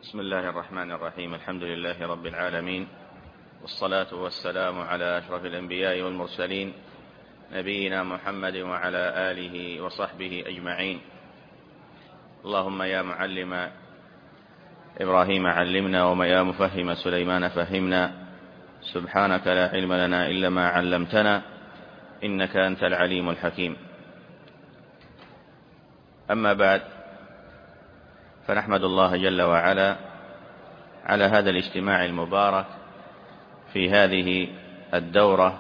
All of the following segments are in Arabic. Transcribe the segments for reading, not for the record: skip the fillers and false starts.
بسم الله الرحمن الرحيم. الحمد لله رب العالمين، والصلاة والسلام على أشرف الأنبياء والمرسلين، نبينا محمد وعلى آله وصحبه أجمعين. اللهم يا معلم إبراهيم علمنا، ويا مفهم سليمان فهمنا، سبحانك لا علم لنا إلا ما علمتنا، إنك أنت العليم الحكيم. أما بعد، فنحمد الله جل وعلا على هذا الاجتماع المبارك في هذه الدورة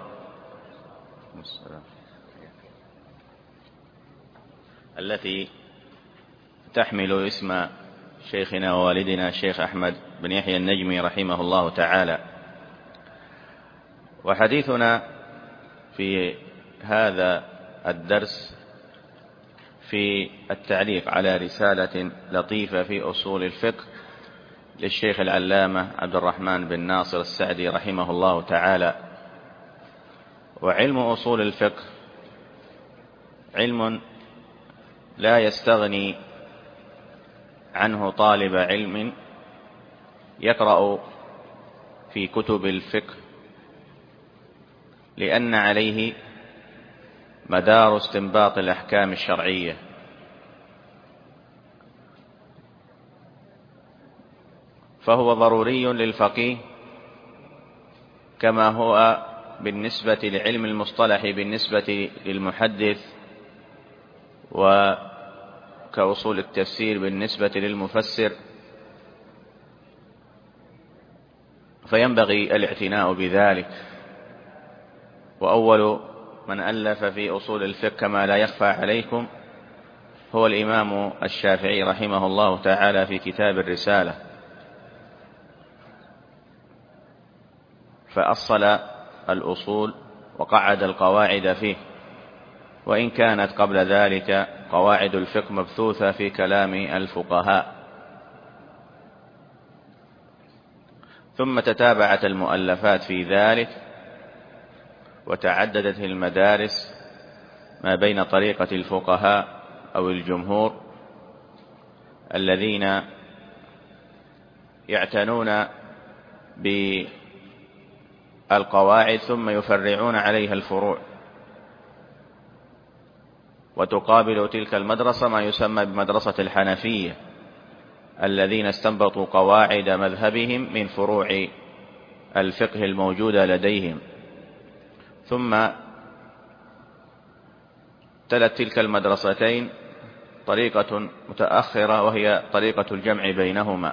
التي تحمل اسم شيخنا ووالدنا الشيخ أحمد بن يحيى النجمي رحمه الله تعالى. وحديثنا في هذا الدرس في التعليق على رسالة لطيفة في أصول الفقه للشيخ العلامة عبد الرحمن بن ناصر السعدي رحمه الله تعالى. وعلم أصول الفقه علم لا يستغني عنه طالب علم يقرأ في كتب الفقه، لأن عليه مدار استنباط الأحكام الشرعية، فهو ضروري للفقيه كما هو بالنسبة لعلم المصطلح بالنسبة للمحدث، وكأصول التفسير بالنسبة للمفسر. فينبغي الاعتناء بذلك. وأول من ألف في أصول الفقه كما لا يخفى عليكم هو الإمام الشافعي رحمه الله تعالى في كتاب الرسالة، فأصل الأصول وقعد القواعد فيه، وإن كانت قبل ذلك قواعد الفقه مبثوثة في كلام الفقهاء. ثم تتابعت المؤلفات في ذلك، وتعددت المدارس ما بين طريقة الفقهاء أو الجمهور الذين يعتنون بالقواعد ثم يفرعون عليها الفروع، وتقابل تلك المدرسة ما يسمى بمدرسة الحنفية الذين استنبطوا قواعد مذهبهم من فروع الفقه الموجودة لديهم. ثم تلت تلك المدرستين طريقة متأخرة، وهي طريقة الجمع بينهما.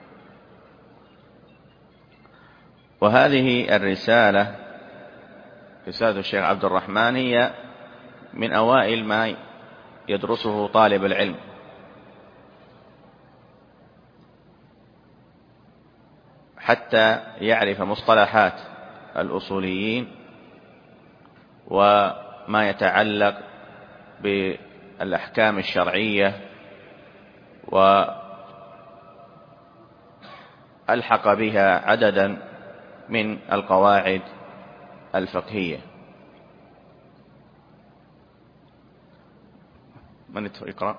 وهذه الرسالة، رسالة الشيخ عبد الرحمن، هي من أوائل ما يدرسه طالب العلم، حتى يعرف مصطلحات الأصوليين وما يتعلق بالأحكام الشرعية، وألحق بها عددا من القواعد الفقهية. من يقرأ؟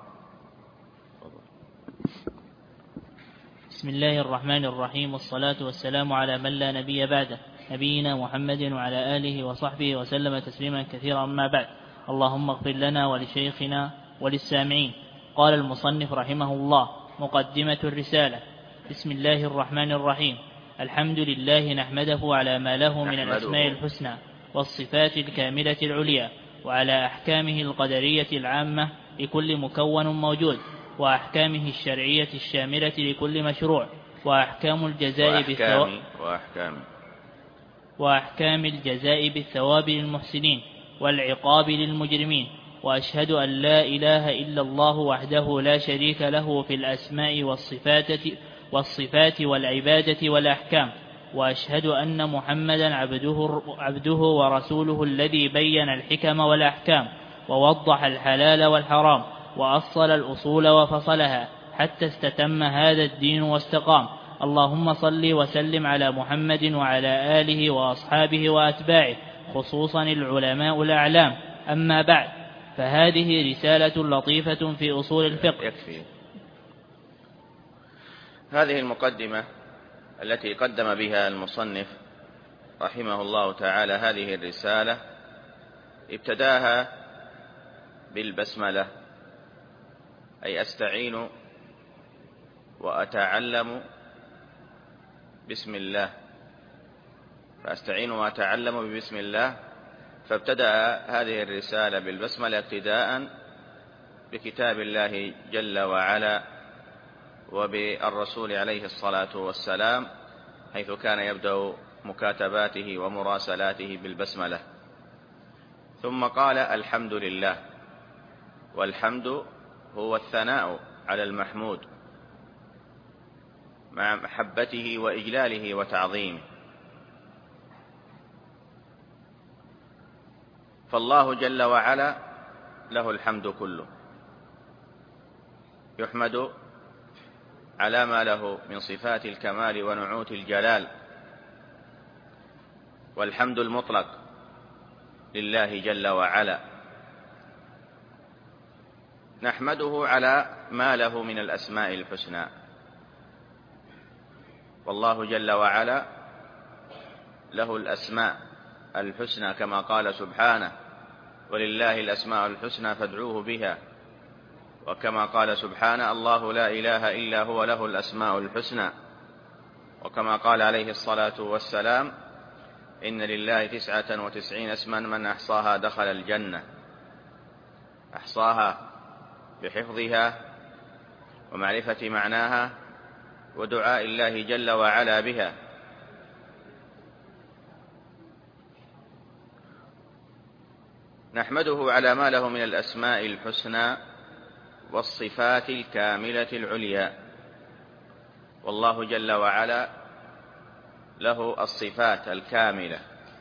بسم الله الرحمن الرحيم، والصلاة والسلام على من لا نبي بعده، نبينا محمد وعلى آله وصحبه وسلم تسليما كثيرا. أما بعد، اللهم اغفر لنا ولشيخنا وللسامعين. قال المصنف رحمه الله: مقدمة الرسالة. بسم الله الرحمن الرحيم. الحمد لله نحمده على ما له من الأسماء الحسنى والصفات الكاملة العليا، وعلى أحكامه القدرية العامة لكل مكون موجود، وأحكامه الشرعية الشاملة لكل مشروع، وأحكام الجزاء بالثواب للمحسنين والعقاب للمجرمين. وأشهد أن لا إله إلا الله وحده لا شريك له في الأسماء والصفات والعبادة والأحكام. وأشهد أن محمدا عبده ورسوله الذي بين الحكم والأحكام، ووضح الحلال والحرام، وأصل الأصول وفصلها، حتى استتم هذا الدين واستقام. اللهم صل وسلم على محمد وعلى آله وأصحابه وأتباعه، خصوصا العلماء الأعلام. أما بعد، فهذه رسالة لطيفة في أصول الفقه. هذه المقدمة التي قدم بها المصنف رحمه الله تعالى هذه الرسالة ابتداها بالبسملة، أي أستعين وأتعلم بسم الله، فأستعين وأتعلم بسم الله. فابتدأ هذه الرسالة بالبسملة ابتداء بكتاب الله جل وعلا وبالرسول عليه الصلاة والسلام، حيث كان يبدأ مكاتباته ومراسلاته بالبسملة. ثم قال الحمد لله، والحمد هو الثناء على المحمود مع محبته وإجلاله وتعظيمه. فالله جل وعلا له الحمد كله، يحمد على ما له من صفات الكمال ونعوت الجلال، والحمد المطلق لله جل وعلا. نحمده على ما له من الأسماء الحسنى، والله جل وعلا له الأسماء الحسنى كما قال سبحانه: ولله الأسماء الحسنى فادعوه بها. وكما قال سبحانه: الله لا إله إلا هو له الأسماء الحسنى. وكما قال عليه الصلاة والسلام: إن لله 99 اسما من أحصاها دخل الجنة. أحصاها بحفظها ومعرفة معناها ودعاء الله جل وعلا بها. نحمده على ما له من الأسماء الحسنى والصفات الكاملة العليا، والله جل وعلا له الصفات الكاملة،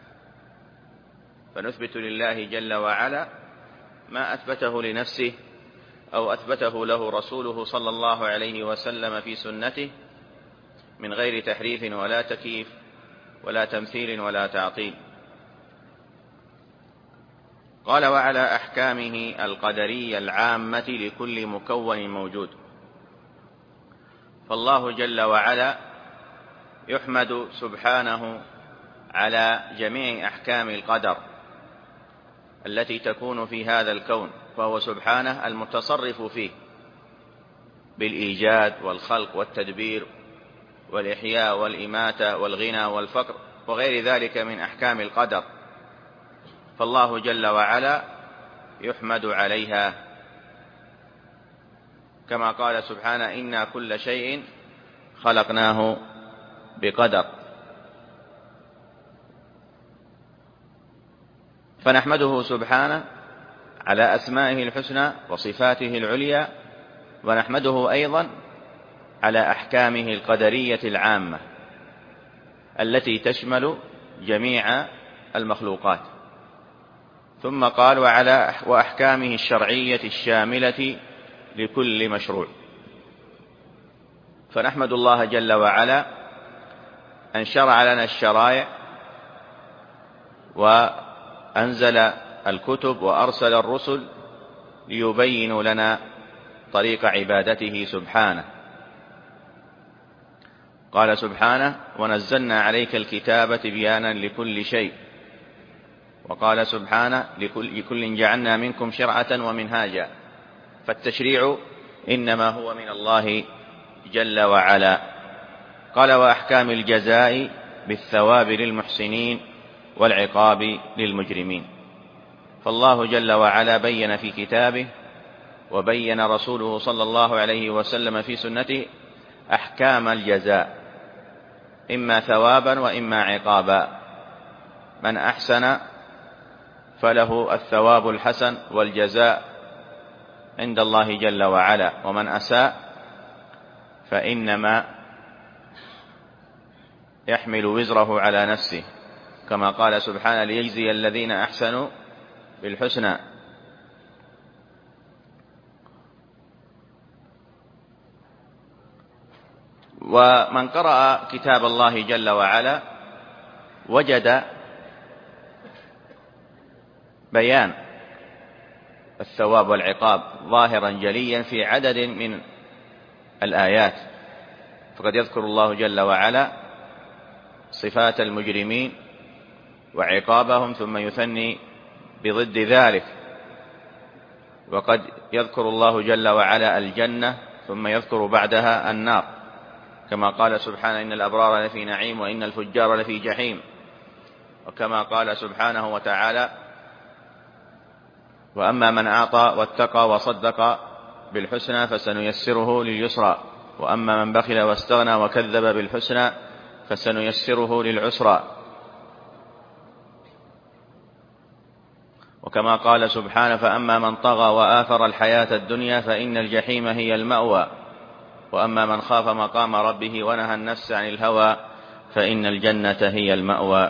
فنثبت لله جل وعلا ما أثبته لنفسه أو أثبته له رسوله صلى الله عليه وسلم في سنته من غير تحريف ولا تكييف ولا تمثيل ولا تعطيل. قال: وعلى أحكامه القدرية العامة لكل مكون موجود. فالله جل وعلا يحمد سبحانه على جميع أحكام القدر التي تكون في هذا الكون، فهو سبحانه المتصرف فيه بالإيجاد والخلق والتدبير والإحياء والإماتة والغنى والفقر وغير ذلك من أحكام القدر، فالله جل وعلا يحمد عليها، كما قال سبحانه: إنا كل شيء خلقناه بقدر. فنحمده سبحانه على أسمائه الحسنى وصفاته العليا، ونحمده أيضا على أحكامه القدرية العامة التي تشمل جميع المخلوقات. ثم قال: وأحكامه الشرعية الشاملة لكل مشروع. فنحمد الله جل وعلا أن شرع لنا الشرائع وأنزل الكتب وأرسل الرسل ليبينوا لنا طريق عبادته سبحانه. قال سبحانه: ونزلنا عليك الكتاب تبيانا لكل شيء. وقال سبحانه: لكل جعلنا منكم شرعة ومنهاجا. فالتشريع إنما هو من الله جل وعلا. قال: وأحكام الجزاء بالثواب للمحسنين والعقاب للمجرمين. فالله جل وعلا بين في كتابه وبين رسوله صلى الله عليه وسلم في سنته أحكام الجزاء، إما ثوابا وإما عقابا. من أحسن فله الثواب الحسن والجزاء عند الله جل وعلا، ومن أساء فإنما يحمل وزره على نفسه، كما قال سبحانه: ليجزي الذين أحسنوا بالحسنى. ومن قرأ كتاب الله جل وعلا وجد بيان الثواب والعقاب ظاهرا جليا في عدد من الآيات، فقد يذكر الله جل وعلا صفات المجرمين وعقابهم ثم يثني بضد ذلك، وقد يذكر الله جل وعلا الجنة ثم يذكر بعدها النار، كما قال سبحانه إن الأبرار لفي نعيم وإن الفجار لفي جحيم، وكما قال سبحانه وتعالى وأما من أعطى واتقى وصدق بالحسنى فسنيسره لليسرى وأما من بخل واستغنى وكذب بالحسنى فسنيسره للعسرى، وكما قال سبحانه فأما من طغى وآثر الحياة الدنيا فإن الجحيم هي المأوى وأما من خاف مقام ربه ونهى النفس عن الهوى فإن الجنة هي المأوى.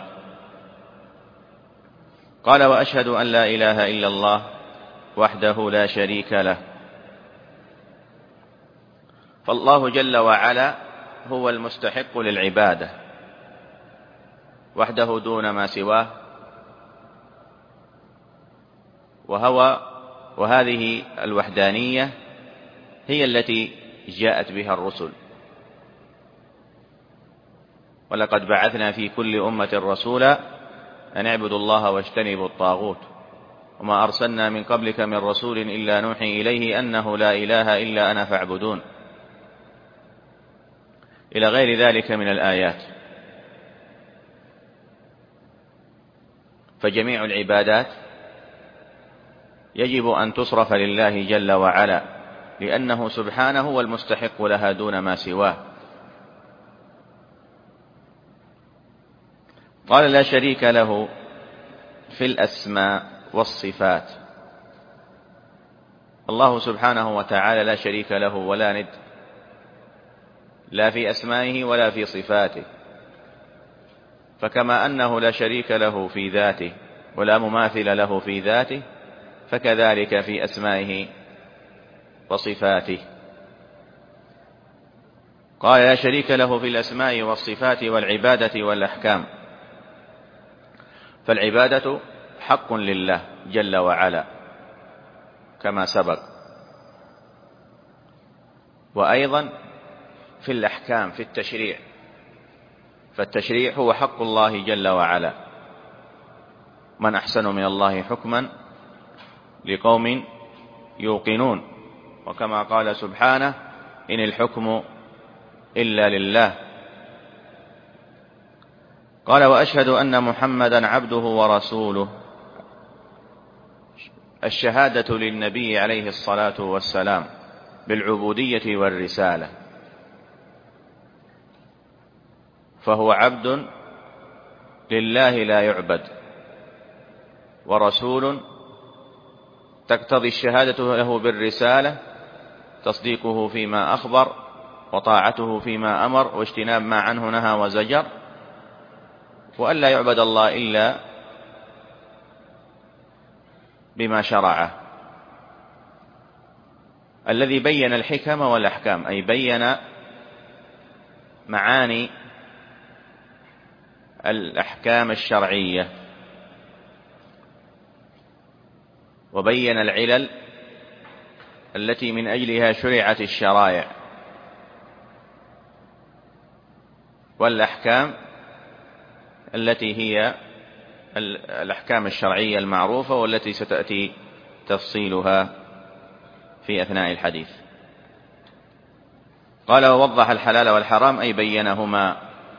قال وأشهد أن لا إله إلا الله وحده لا شريك له. فالله جل وعلا هو المستحق للعبادة وحده دون ما سواه، وهذه الوحدانية هي التي جاءت بها الرسل، ولقد بعثنا في كل أمة رسولا أن اعبدوا الله واجتنبوا الطاغوت وما أرسلنا من قبلك من رسول إلا نوحي إليه أنه لا إله إلا أنا فاعبدون، إلى غير ذلك من الآيات. فجميع العبادات يجب أن تصرف لله جل وعلا، لأنه سبحانه هو المستحق لها دون ما سواه. قال لا شريك له في الأسماء والصفات. الله سبحانه وتعالى لا شريك له ولا ند، لا في أسمائه ولا في صفاته، فكما أنه لا شريك له في ذاته ولا مماثل له في ذاته فكذلك في أسمائه وصفاته. قال لا شريك له في الأسماء والصفات والعبادة والأحكام. فالعبادة حق لله جل وعلا كما سبق، وأيضا في الأحكام في التشريع، فالتشريع هو حق الله جل وعلا. من أحسن من الله حكما لقوم يوقنون، وكما قال سبحانه إن الحكم إلا لله. قال وأشهد أن محمدا عبده ورسوله. الشهادة للنبي عليه الصلاة والسلام بالعبودية والرسالة، فهو عبد لله لا يعبد، ورسول تقتضي الشهادة له بالرسالة تصديقه فيما أخبر وطاعته فيما أمر واجتناب ما عنه نهى وزجر، وأن لا يعبد الله إلا بما شرعه. الذي بين الحكم والأحكام، أي بين معاني الأحكام الشرعية، وبين العلل التي من أجلها شرعت الشرائع، والأحكام التي هي الأحكام الشرعية المعروفة والتي ستأتي تفصيلها في أثناء الحديث. قال ووضح الحلال والحرام، أي بينهما.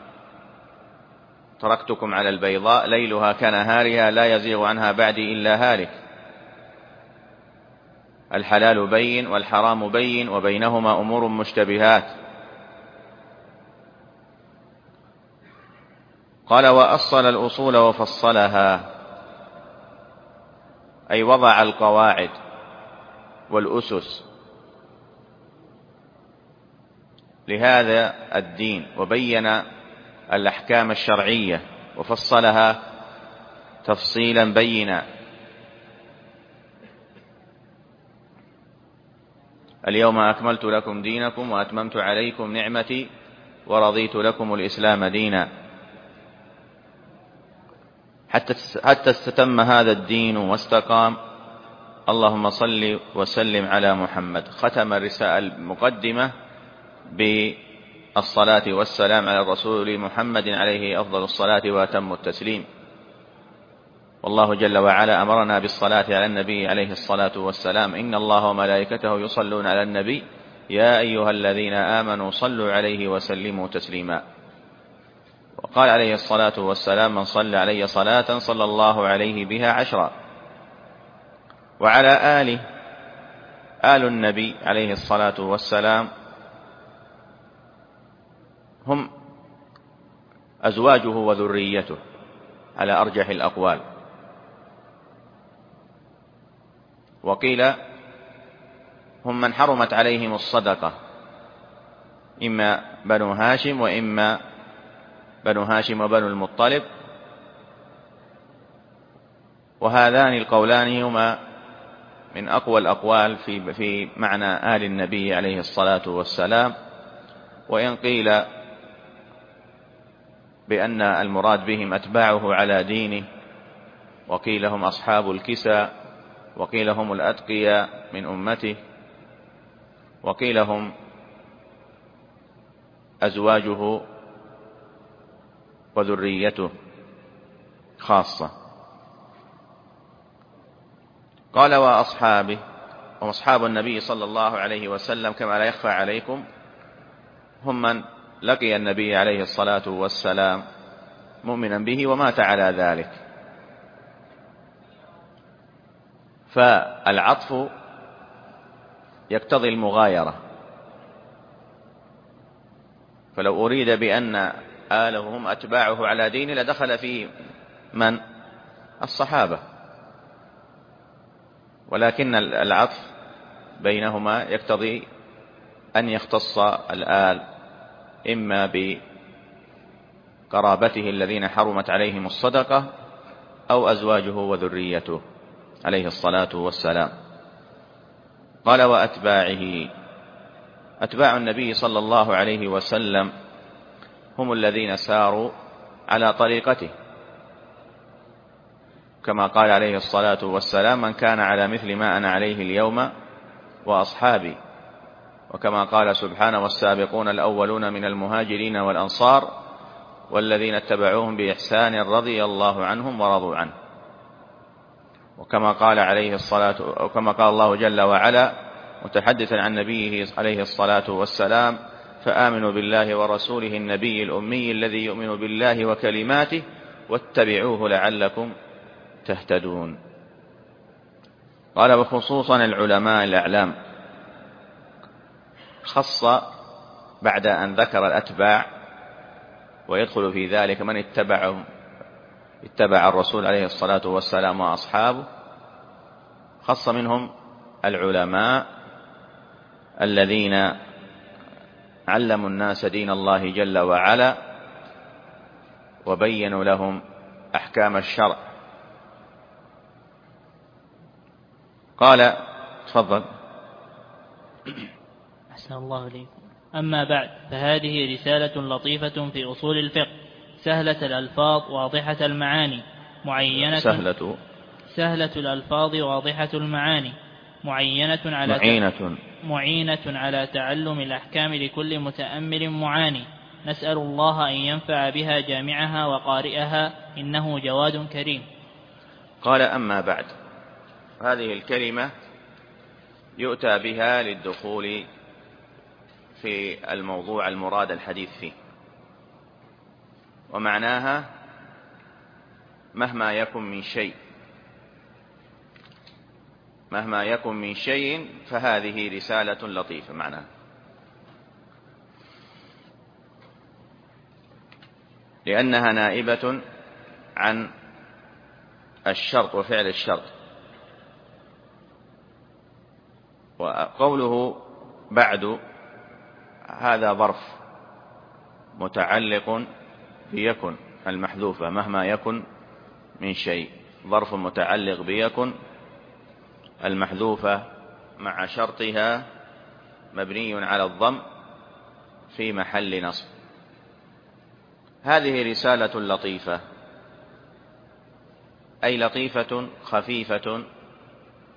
تركتكم على البيضاء ليلها كنهارها لا يزيغ عنها بعدي إلا هالك. الحلال بين والحرام بين، وبينهما أمور مشتبهات. قال وأصل الأصول وفصلها، أي وضع القواعد والأسس لهذا الدين، وبين الأحكام الشرعية وفصلها تفصيلا بينا. اليوم أكملت لكم دينكم وأتممت عليكم نعمتي ورضيت لكم الإسلام دينا، حتى استتم هذا الدين واستقام. اللهم صل وسلم على محمد. ختم الرسالة المقدمة الصلاة والسلام على الرسول محمد عليه أفضل الصلاة وأتم التسليم. والله جل وعلا أمرنا بالصلاة على النبي عليه الصلاة والسلام: إن الله وملائكته يصلون على النبي يا أيها الذين آمنوا صلوا عليه وسلموا تسليما. وقال عليه الصلاة والسلام: من صلى علي صلاة صلى الله عليه بها 10. وعلى آله، آل النبي عليه الصلاة والسلام هم أزواجه وذريته على أرجح الأقوال. وقيل هم من حرمت عليهم الصدقة، إما بنو هاشم وإما بنو هاشم وبنو المطلب، وهذان القولان هما من أقوى الأقوال في معنى آل النبي عليه الصلاة والسلام. وإن قيل بأن المراد بهم أتباعه على دينه، وقيل هم أصحاب الكسى، وقيل هم الأتقياء من أمته، وقيل هم أزواجه وذريته خاصة. قال: وأصحابه، وأصحاب النبي صلى الله عليه وسلم كما لا يخفى عليكم هم من لقي النبي عليه الصلاة والسلام مؤمنا به ومات على ذلك. فالعطف يقتضي المغايرة، فلو أريد بأن آله هم أتباعه على دينه لدخل فيه من؟ الصحابة، ولكن العطف بينهما يقتضي أن يختص الآل إما بقرابته الذين حرمت عليهم الصدقة أو أزواجه وذريته عليه الصلاة والسلام. قال: وأتباعه، أتباع النبي صلى الله عليه وسلم هم الذين ساروا على طريقته، كما قال عليه الصلاة والسلام: من كان على مثل ما أنا عليه اليوم وأصحابي. وكما قال سبحانه: والسابقون الأولون من المهاجرين والأنصار والذين اتبعوهم بإحسان رضي الله عنهم ورضوا عنه. وكما قال الله جل وعلا متحدثا عن نبيه عليه الصلاة والسلام: فآمنوا بالله ورسوله النبي الأمي الذي يؤمن بالله وكلماته واتبعوه لعلكم تهتدون. قال: وخصوصا العلماء الأعلام، خص بعد أن ذكر الأتباع، ويدخل في ذلك من اتبع الرسول عليه الصلاة والسلام وأصحابه، خص منهم العلماء الذين علموا الناس دين الله جل وعلا وبينوا لهم أحكام الشرع. قال: تفضل. أحسن الله إليكم. أما بعد، فهذه رسالة لطيفة في أصول الفقه، سهلة الألفاظ واضحة المعاني، سهلة الألفاظ واضحة المعاني، معينة على تعلم الأحكام لكل متأمل معاني. نسأل الله أن ينفع بها جامعها وقارئها، إنه جواد كريم. قال: أما بعد، هذه الكلمة يؤتى بها للدخول في الموضوع المراد الحديث فيه، ومعناها مهما يكن من شيء فهذه رسالة لطيفة معناها، لأنها نائبة عن الشرط وفعل الشرط. وقوله بعد هذا ظرف متعلق بيكن المحذوفة، مهما يكن من شيء، ظرف متعلق بيكن المحذوفة مع شرطها مبني على الضم في محل نصب. هذه رسالة لطيفة، أي لطيفة خفيفة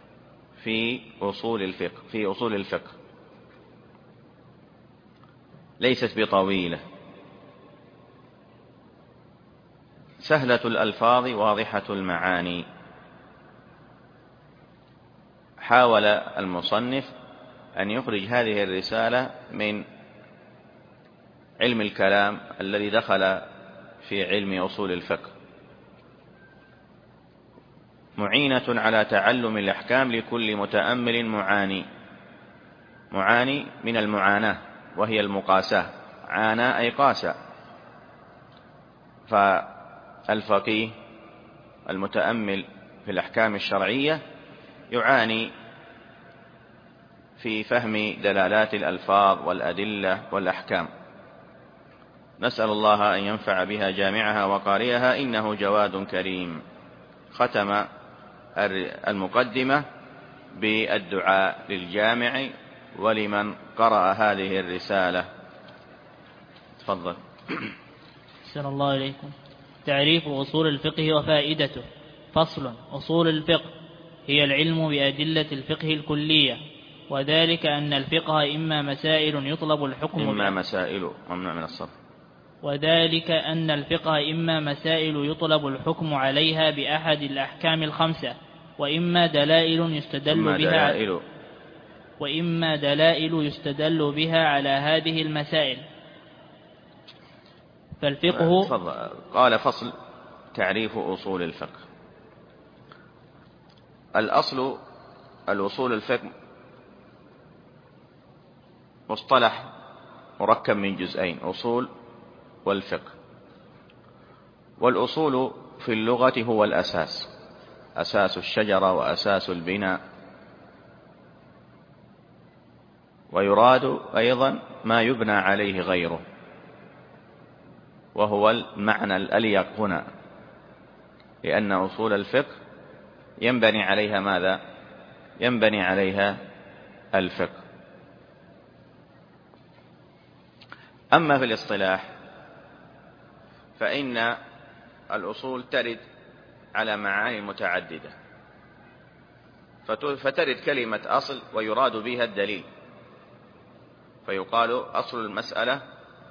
في أصول الفقه. ليست بطويلة، سهلة الألفاظ واضحة المعاني. حاول المصنف أن يخرج هذه الرسالة من علم الكلام الذي دخل في علم أصول الفقه، معينة على تعلم الأحكام لكل متأمل معاني من المعاناة، وهي المقاساة، عانى أي قاسى. فالفقيه المتأمل في الأحكام الشرعية يعاني في فهم دلالات الألفاظ والأدلة والأحكام. نسأل الله أن ينفع بها جامعها وقارئها، إنه جواد كريم. ختم المقدمة بالدعاء للجامع ولمن قرأ هذه الرسالة. تفضل. أحسن الله إليكم. تعريف أصول الفقه وفائدته. فصل. أصول الفقه هي العلم بأدلة الفقه الكلية، وذلك أن الفقه إما مسائل يطلب الحكم إما مسائل ممنوع من الصرف. وذلك أن الفقه إما مسائل يطلب الحكم عليها بأحد الأحكام الخمسة، وإما دلائل يستدل بها على هذه المسائل. فالفقه. قال فصل. تعريف أصول الفقه. الأصول الفقه مصطلح مركب من جزئين: أصول والفقه. والأصول في اللغة هو الأساس، أساس الشجرة وأساس البناء، ويراد أيضا ما يبنى عليه غيره، وهو المعنى الأليق هنا، لأن أصول الفقه ينبني عليها ماذا؟ ينبني عليها الفقه. أما في الاصطلاح فإن الأصول ترد على معاني متعددة، فترد كلمة أصل ويراد بها الدليل، فيقال أصل المسألة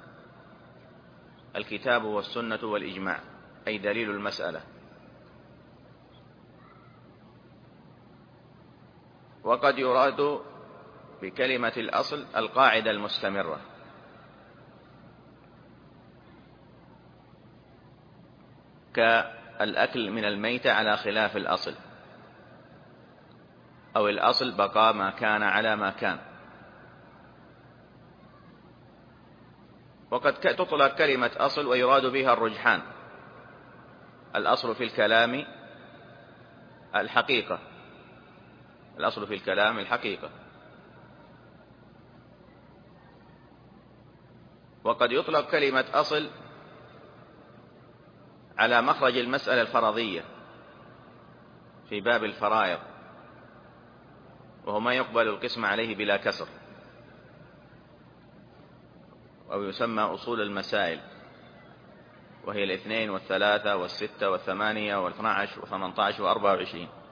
الكتاب والسنة والإجماع، أي دليل المسألة. وقد يراد بكلمة الأصل القاعدة المستمرة، كالأكل من الميتة على خلاف الأصل، أو الأصل بقاء ما كان على ما كان. وقد تطلق كلمة أصل ويراد بها الرجحان. الأصل في الكلام الحقيقة، الأصل في الكلام الحقيقة. وقد يطلق كلمة أصل على مخرج المسألة الفرضية في باب الفرائض، وهو ما يقبل القسم عليه بلا كسر، أو يسمى أصول المسائل، وهي 2 و3 و6 و8 و12 و18 و24.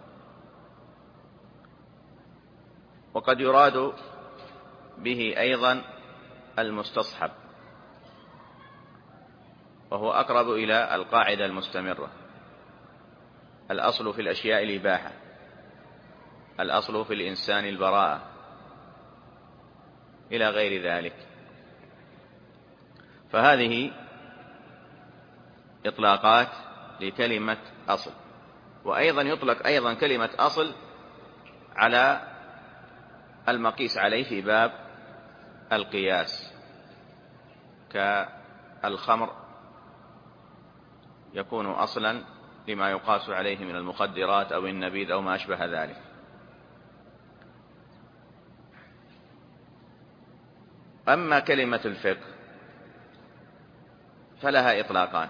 وقد يراد به أيضا المستصحب، وهو أقرب إلى القاعدة المستمرة. الأصل في الأشياء الإباحة، الأصل في الإنسان البراءة، إلى غير ذلك. فهذه إطلاقات لكلمة أصل. وأيضا يطلق أيضا كلمة أصل على المقيس عليه في باب القياس، كالخمر يكون أصلا لما يقاس عليه من المخدرات أو النبيذ أو ما أشبه ذلك. أما كلمة الفقه فلها إطلاقان.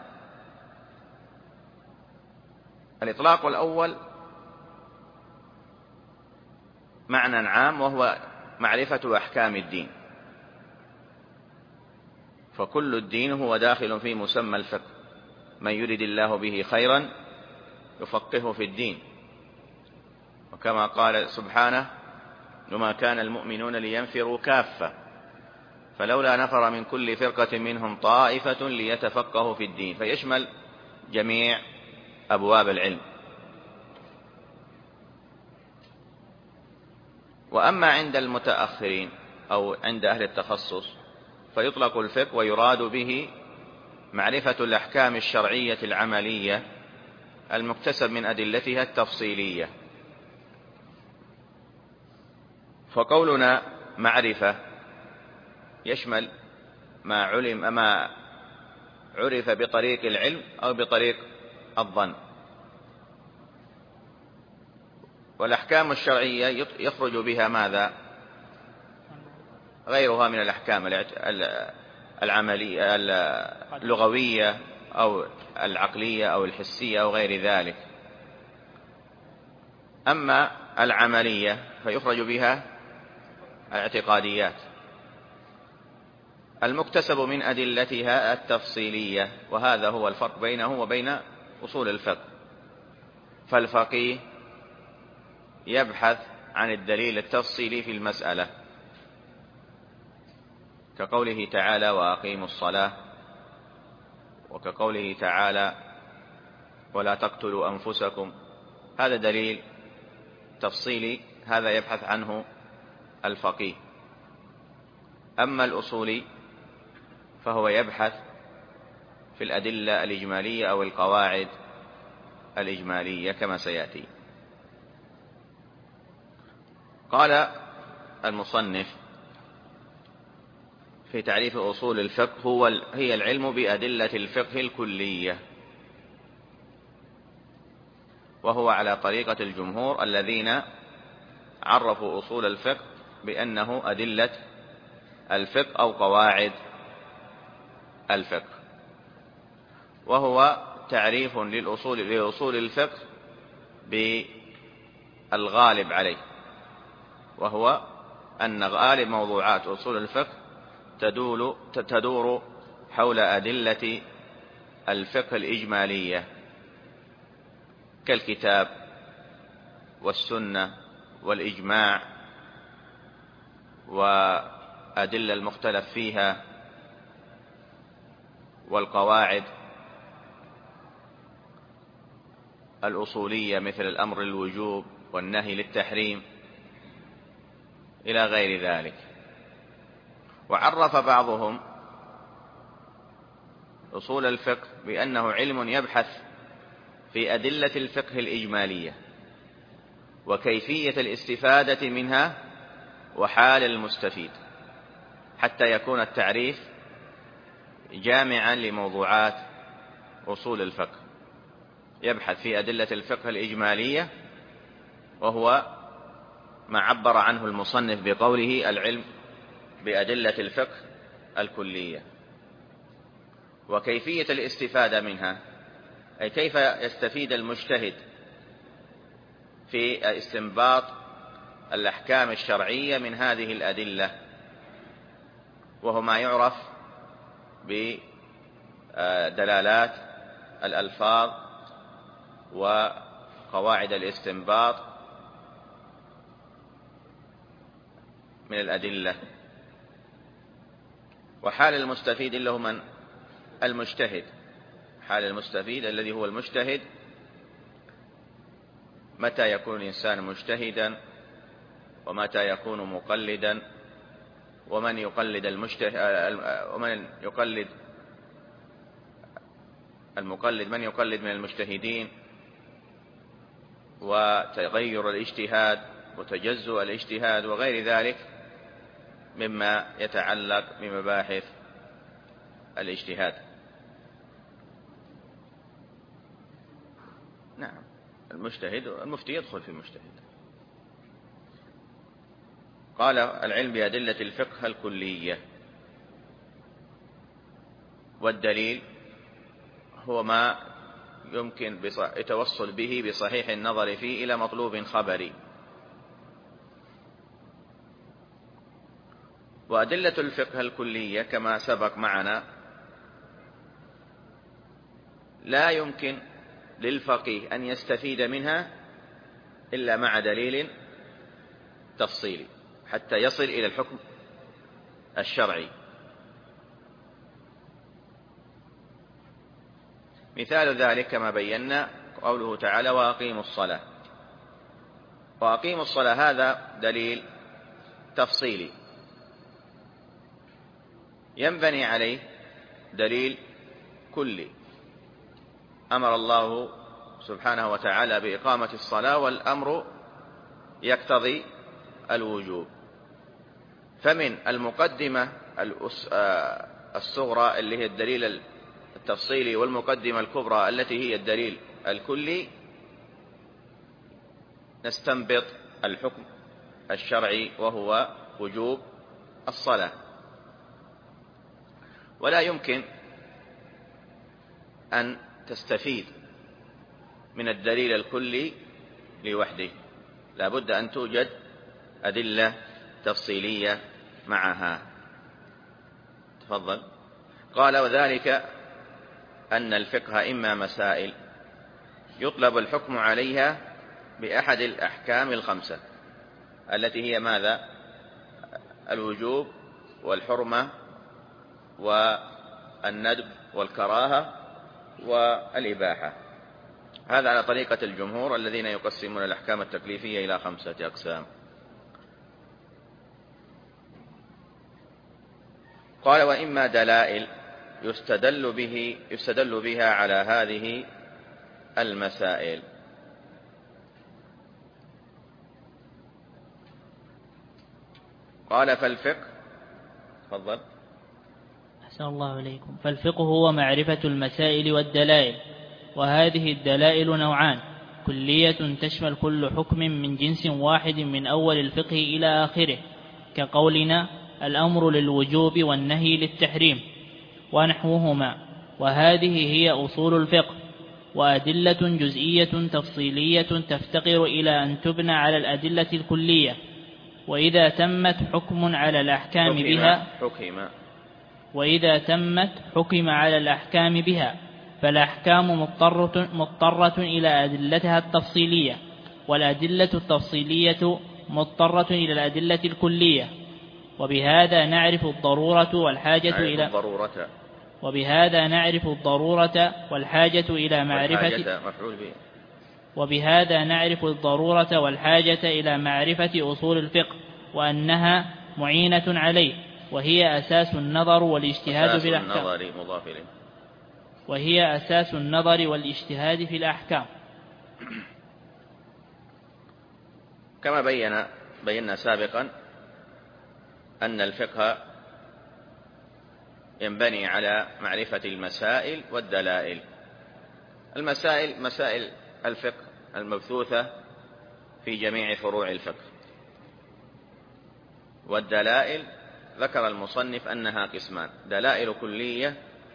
الإطلاق الأول معنى عام، وهو معرفة أحكام الدين، فكل الدين هو داخل في مسمى الفقه. من يرد الله به خيرا يفقهه في الدين، وكما قال سبحانه: وما كان المؤمنون لينفروا كافة، فلولا نفر من كل فرقة منهم طائفة ليتفقهوا في الدين، فيشمل جميع أبواب العلم. وأما عند المتأخرين أو عند أهل التخصص فيطلق الفقه ويراد به معرفة الأحكام الشرعية العملية المكتسب من أدلتها التفصيلية. فقولنا معرفة يشمل ما عرف بطريق العلم أو بطريق الظن. والأحكام الشرعية يخرج بها ماذا؟ غيرها من الأحكام العملية اللغوية أو العقلية أو الحسية أو غير ذلك. أما العملية فيخرج بها الاعتقاديات المكتسب من أدلتها التفصيلية، وهذا هو الفرق بينه وبين أصول الفقه. فالفقيه يبحث عن الدليل التفصيلي في المسألة، كقوله تعالى وأقيموا الصلاة، وكقوله تعالى ولا تقتلوا أنفسكم. هذا دليل تفصيلي، هذا يبحث عنه الفقيه. أما الأصولي فهو يبحث في الأدلة الإجمالية أو القواعد الإجمالية كما سيأتي. قال المصنف في تعريف أصول الفقه هي العلم بأدلة الفقه الكلية، وهو على طريقة الجمهور الذين عرفوا أصول الفقه بأنه أدلة الفقه أو قواعد الفقه، وهو تعريف لأصول الفقه بالغالب عليه، وهو أن غالب موضوعات أصول الفقه تدور حول أدلة الفقه الإجمالية كالكتاب والسنة والإجماع وأدلة المختلف فيها والقواعد الأصولية مثل الأمر للوجوب والنهي للتحريم إلى غير ذلك. وعرف بعضهم أصول الفقه بأنه علم يبحث في أدلة الفقه الإجمالية وكيفية الاستفادة منها وحال المستفيد، حتى يكون التعريف جامعا لموضوعات أصول الفقه. يبحث في أدلة الفقه الإجمالية، وهو ما عبر عنه المصنف بقوله العلم بأدلة الفقه الكلية، وكيفية الاستفادة منها، أي كيف يستفيد المجتهد في استنباط الأحكام الشرعية من هذه الأدلة، وهو ما يعرف بدلالات الألفاظ وقواعد الاستنباط من الأدلة. وحال المستفيد اللي هو من المجتهد، حال المستفيد الذي هو المجتهد، متى يكون الإنسان مجتهدا ومتى يكون مقلدا، ومن يقلد المقلد من يقلد من المجتهدين، وتغير الاجتهاد وتجزؤ الاجتهاد وغير ذلك مما يتعلق بمباحث الاجتهاد. نعم، المفتي يدخل في المجتهد. قال العلم بأدلة الفقه الكلية، والدليل هو ما يمكن التوصل به بصحيح النظر فيه إلى مطلوب خبري. وأدلة الفقه الكلية كما سبق معنا لا يمكن للفقيه أن يستفيد منها إلا مع دليل تفصيلي حتى يصل إلى الحكم الشرعي. مثال ذلك كما بينا قوله تعالى وأقيموا الصلاة. وأقيموا الصلاة هذا دليل تفصيلي ينبني عليه دليل كلي، أمر الله سبحانه وتعالى بإقامة الصلاة والأمر يقتضي الوجوب. فمن المقدمة الصغرى اللي هي الدليل التفصيلي والمقدمة الكبرى التي هي الدليل الكلي نستنبط الحكم الشرعي وهو وجوب الصلاة. ولا يمكن أن تستفيد من الدليل الكلي لوحده، لا بد أن توجد أدلة تفصيلية معها. تفضل. قال وذلك أن الفقه إما مسائل يطلب الحكم عليها بأحد الأحكام الخمسة التي هي ماذا؟ الوجوب والحرمة والندب والكراهة والإباحة. هذا على طريقة الجمهور الذين يقسمون الأحكام التكليفية إلى 5 أقسام. قال وإما دلائل يستدل بها على هذه المسائل. قال فالفقه. تفضل. أحسن الله إليكم. فالفقه هو معرفة المسائل والدلائل، وهذه الدلائل نوعان: كلية تشمل كل حكم من جنس واحد من أول الفقه إلى آخره، كقولنا الأمر للوجوب والنهي للتحريم ونحوهما، وهذه هي أصول الفقه. وأدلة جزئية تفصيلية تفتقر إلى أن تبنى على الأدلة الكلية، وإذا تمت حكم على الأحكام بها فالأحكام مضطرة إلى أدلتها التفصيلية، والأدلة التفصيلية مضطرة إلى الأدلة الكلية. وبهذا نعرف الضرورة والحاجة إلى معرفة أصول الفقه، وأنها معينة عليه، وهي أساس النظر والاجتهاد في الأحكام. كما بينا سابقا أن الفقه ينبني على معرفة المسائل والدلائل. المسائل مسائل الفقه المبثوثة في جميع فروع الفقه، والدلائل ذكر المصنف أنها قسمان: دلائل كلية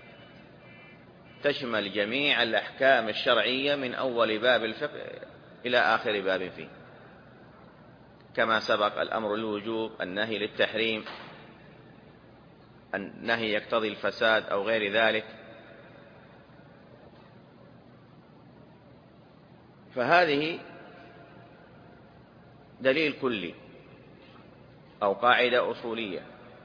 تشمل جميع الأحكام الشرعية من أول باب الفقه إلى آخر باب فيه، كما سبق: الأمر للوجوب، النهي للتحريم، النهي يقتضي الفساد أو غير ذلك. فهذه دليل كلي أو قاعدة أصولية.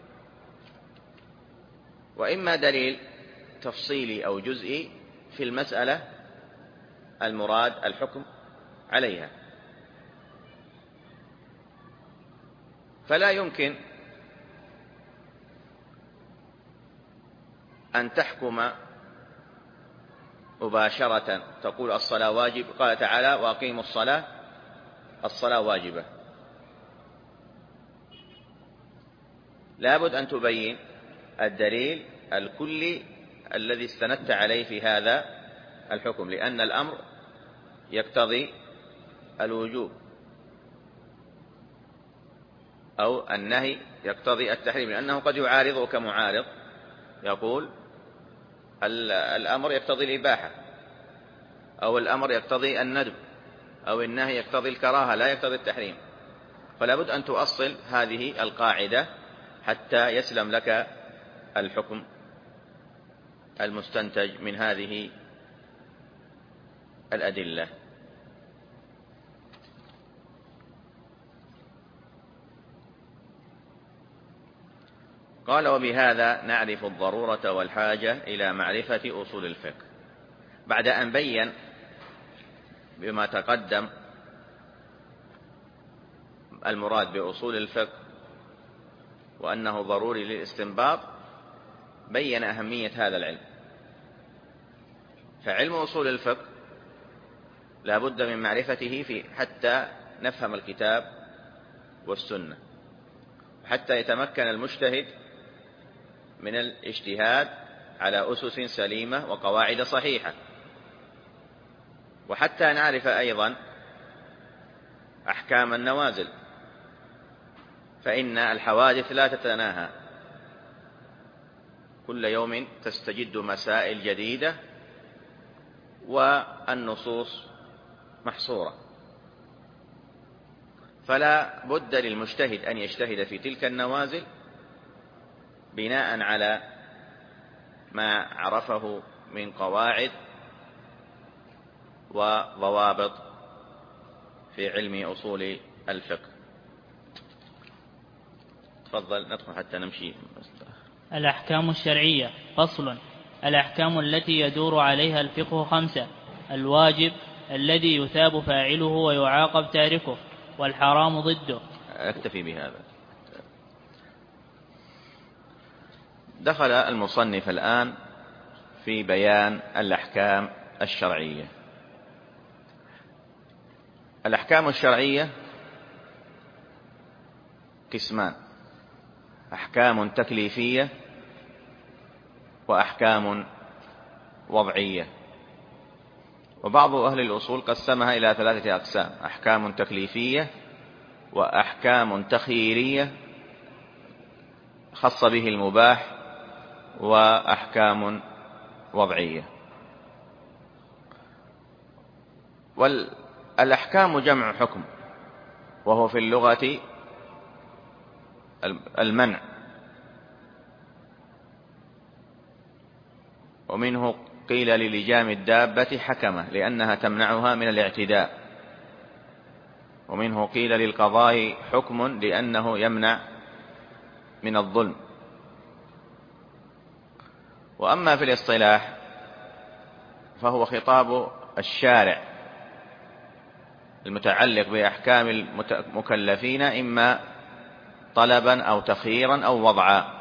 وإما دليل تفصيلي أو جزئي في المسألة المراد الحكم عليها. فلا يمكن أن تحكم مباشرة تقول الصلاة واجب، قال تعالى وأقيموا الصلاة، الصلاة واجبة. لابد أن تبين الدليل الكلي الذي استندت عليه في هذا الحكم، لأن الأمر يقتضي الوجوب أو النهي يقتضي التحريم، لأنه قد يعارضه كمعارض يقول الأمر يقتضي الإباحة، أو الأمر يقتضي الندب، أو النهي يقتضي الكراهة لا يقتضي التحريم. فلا بد أن تؤصل هذه القاعدة حتى يسلم لك الحكم المستنتج من هذه الأدلة. قال وبهذا نعرف الضرورة والحاجة إلى معرفة أصول الفقه. بعد أن بين بما تقدم المراد بأصول الفقه وأنه ضروري للاستنباط، بين أهمية هذا العلم. فعلم أصول الفقه لا بد من معرفته حتى نفهم الكتاب والسنة، حتى يتمكن المجتهد من الاجتهاد على أسس سليمة وقواعد صحيحة، وحتى نعرف أيضا أحكام النوازل، فإن الحوادث لا تتناهى، كل يوم تستجد مسائل جديدة والنصوص محصورة، فلا بد للمجتهد أن يجتهد في تلك النوازل بناء على ما عرفه من قواعد وضوابط في علم أصول الفقه. تفضل ندخل حتى نمشي. الأحكام الشرعية. فصل. الأحكام التي يدور عليها الفقه 5: الواجب الذي يثاب فاعله ويعاقب تاركه، والحرام ضده. أكتفي بهذا. دخل المصنف الآن في بيان الأحكام الشرعية. الأحكام الشرعية قسمان: أحكام تكليفية وأحكام وضعية. وبعض أهل الأصول قسمها إلى 3 أقسام: أحكام تكليفية، وأحكام تخييرية خاصة به المباح، وأحكام وضعية. والأحكام جمع حكم، وهو في اللغة المنع، ومنه قيل للجام الدابة حكمة لأنها تمنعها من الاعتداء، ومنه قيل للقضاء حكم لأنه يمنع من الظلم. وأما في الاصطلاح فهو خطاب الشارع المتعلق بأحكام المكلفين، إما طلبا أو تخييرا أو وضعا.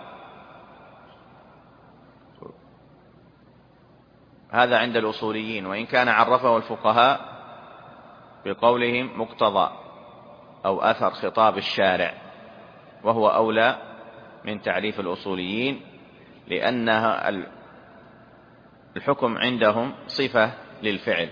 هذا عند الأصوليين، وإن كان عرفه الفقهاء بقولهم مقتضى أو أثر خطاب الشارع، وهو أولى من تعريف الأصوليين، لأنها الحكم عندهم صفة للفعل،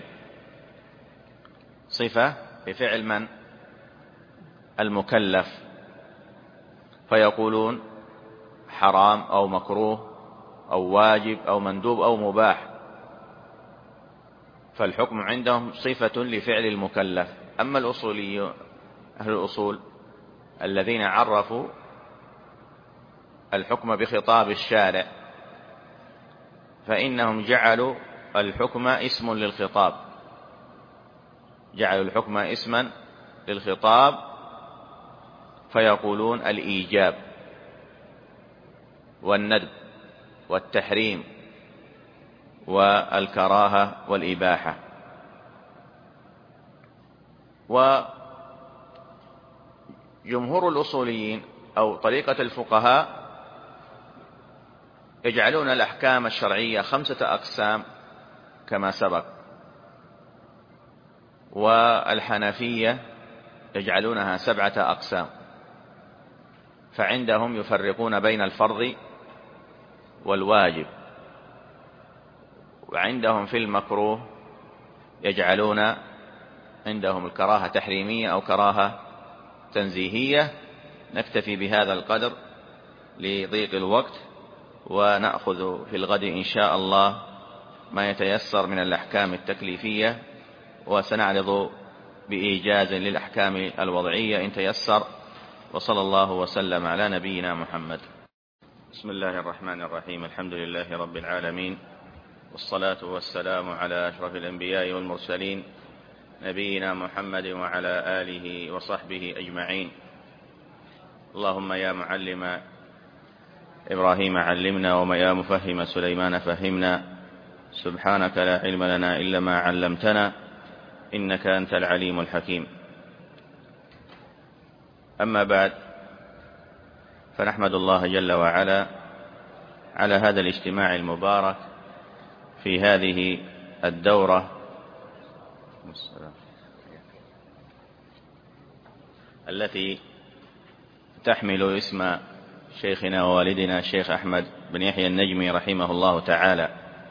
صفة لفعل من؟ المكلف، فيقولون حرام أو مكروه أو واجب أو مندوب أو مباح، فالحكم عندهم صفة لفعل المكلف. أما الأصوليون أهل الأصول الذين عرفوا الحكم بخطاب الشارع، فإنهم جعلوا الحكم اسم للخطاب، جعلوا الحكم اسما للخطاب، فيقولون الإيجاب والندب والتحريم والكراهة والإباحة. وجمهور الأصوليين أو طريقة الفقهاء يجعلون الأحكام الشرعية 5 أقسام كما سبق، والحنفية يجعلونها 7 أقسام. فعندهم يفرقون بين الفرض والواجب، وعندهم في المكروه يجعلون عندهم الكراهة تحريمية أو كراهة تنزيهية. نكتفي بهذا القدر لضيق الوقت، ونأخذ في الغد إن شاء الله ما يتيسر من الأحكام التكليفية، وسنعرض بإيجاز للأحكام الوضعية إن تيسر. وصلى الله وسلم على نبينا محمد. بسم الله الرحمن الرحيم. الحمد لله رب العالمين، والصلاة والسلام على أشرف الأنبياء والمرسلين، نبينا محمد وعلى آله وصحبه أجمعين. اللهم يا معلم إبراهيم علمنا، ويا مفهم سليمان فهمنا. سبحانك لا علم لنا إلا ما علمتنا إنك أنت العليم الحكيم. أما بعد، فنحمد الله جل وعلا على هذا الاجتماع المبارك في هذه الدورة التي تحمل اسم شيخنا ووالدنا الشيخ أحمد بن يحيى النجمي رحمه الله تعالى.